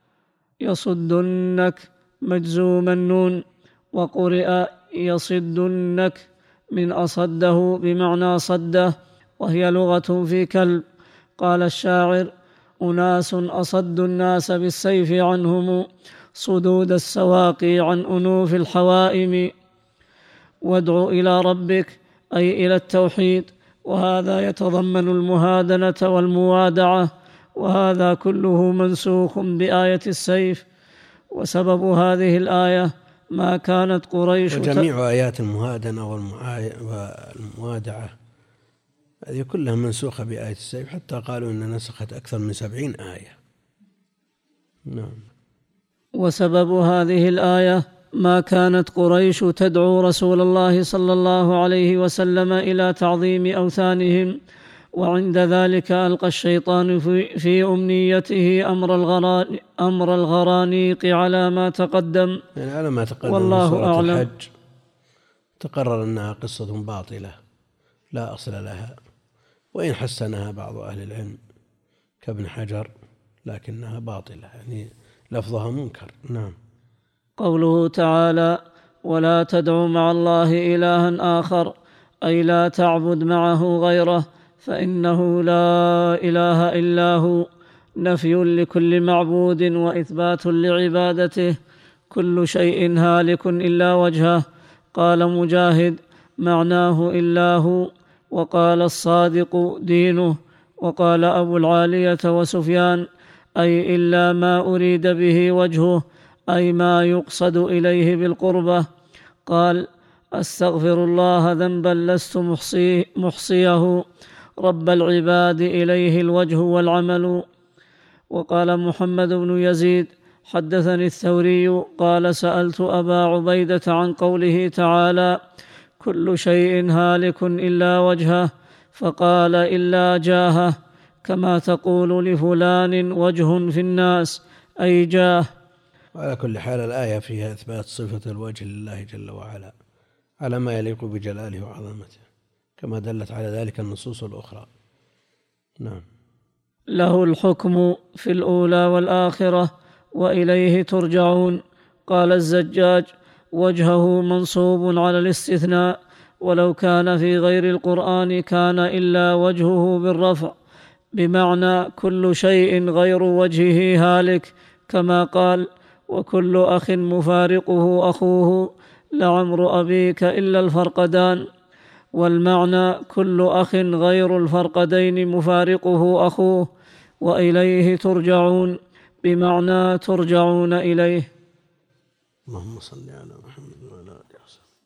يصدنك مجزوم النون. وقرئ يصدنك من أصده بمعنى صده، وهي لغة في كلب. قال الشاعر: أناس أصدوا الناس بالسيف عنهم صدود السواقي عن أنوف الحوائم. وادع إلى ربك، أي إلى التوحيد، وهذا يتضمن المهادنة والموادعة، وهذا كله منسوخ بآية السيف. وسبب هذه الآية ما كانت قريش، وجميع آيات المهادنة والموادعة هذه كلها منسوخة بآية السيف، حتى قالوا إن نسخت أكثر من سبعين آية. نعم. وسبب هذه الآية ما كانت قريش تدعو رسول الله صلى الله عليه وسلم إلى تعظيم أوثانهم، وعند ذلك ألقى الشيطان في, في أمنيته أمر, الغران أمر الغرانيق على ما تقدم. يعني على ما تقدم والله أعلم. الحج تقرر أنها قصة باطلة لا أصل لها، وإن حسنها بعض أهل العلم كابن حجر، لكنها باطلة، يعني لفظها منكر. نعم. قوله تعالى: ولا تدع مع الله إلها آخر، أي لا تعبد معه غيره، فإنه لا إله إلا هو، نفي لكل معبود وإثبات لعبادته. كل شيء هالك إلا وجهه. قال مجاهد: معناه إلا هو. وقال الصادق دينه. وقال أبو العالية وسفيان أي إلا ما أريد به وجهه، أي ما يقصد إليه بالقربة. قال أستغفر الله ذنبا لست محصيه, محصيه رب العباد إليه الوجه والعمل. وقال محمد بن يزيد حدثني الثوري قال سألت أبا عبيدة عن قوله تعالى كل شيء هالك إلا وجهه، فقال إلا جاهه، كما تقول لفلان وجه في الناس أي جاه. وعلى كل حال الآية فيها إثبات صفة الوجه لله جل وعلا على ما يليق بجلاله وعظمته، كما دلت على ذلك النصوص الأخرى. نعم. له الحكم في الأولى والآخرة وإليه ترجعون. قال الزجاج وجهه منصوب على الاستثناء، ولو كان في غير القرآن كان إلا وجهه بالرفع، بمعنى كل شيء غير وجهه هالك، كما قال وكل أخ مفارقه أخوه لعمر أبيك إلا الفرقدان. والمعنى كل أخ غير الفرقدين مفارقه أخوه، وإليه ترجعون بمعنى ترجعون إليه. اللهم صل على محمد وعلى آله وصحبه.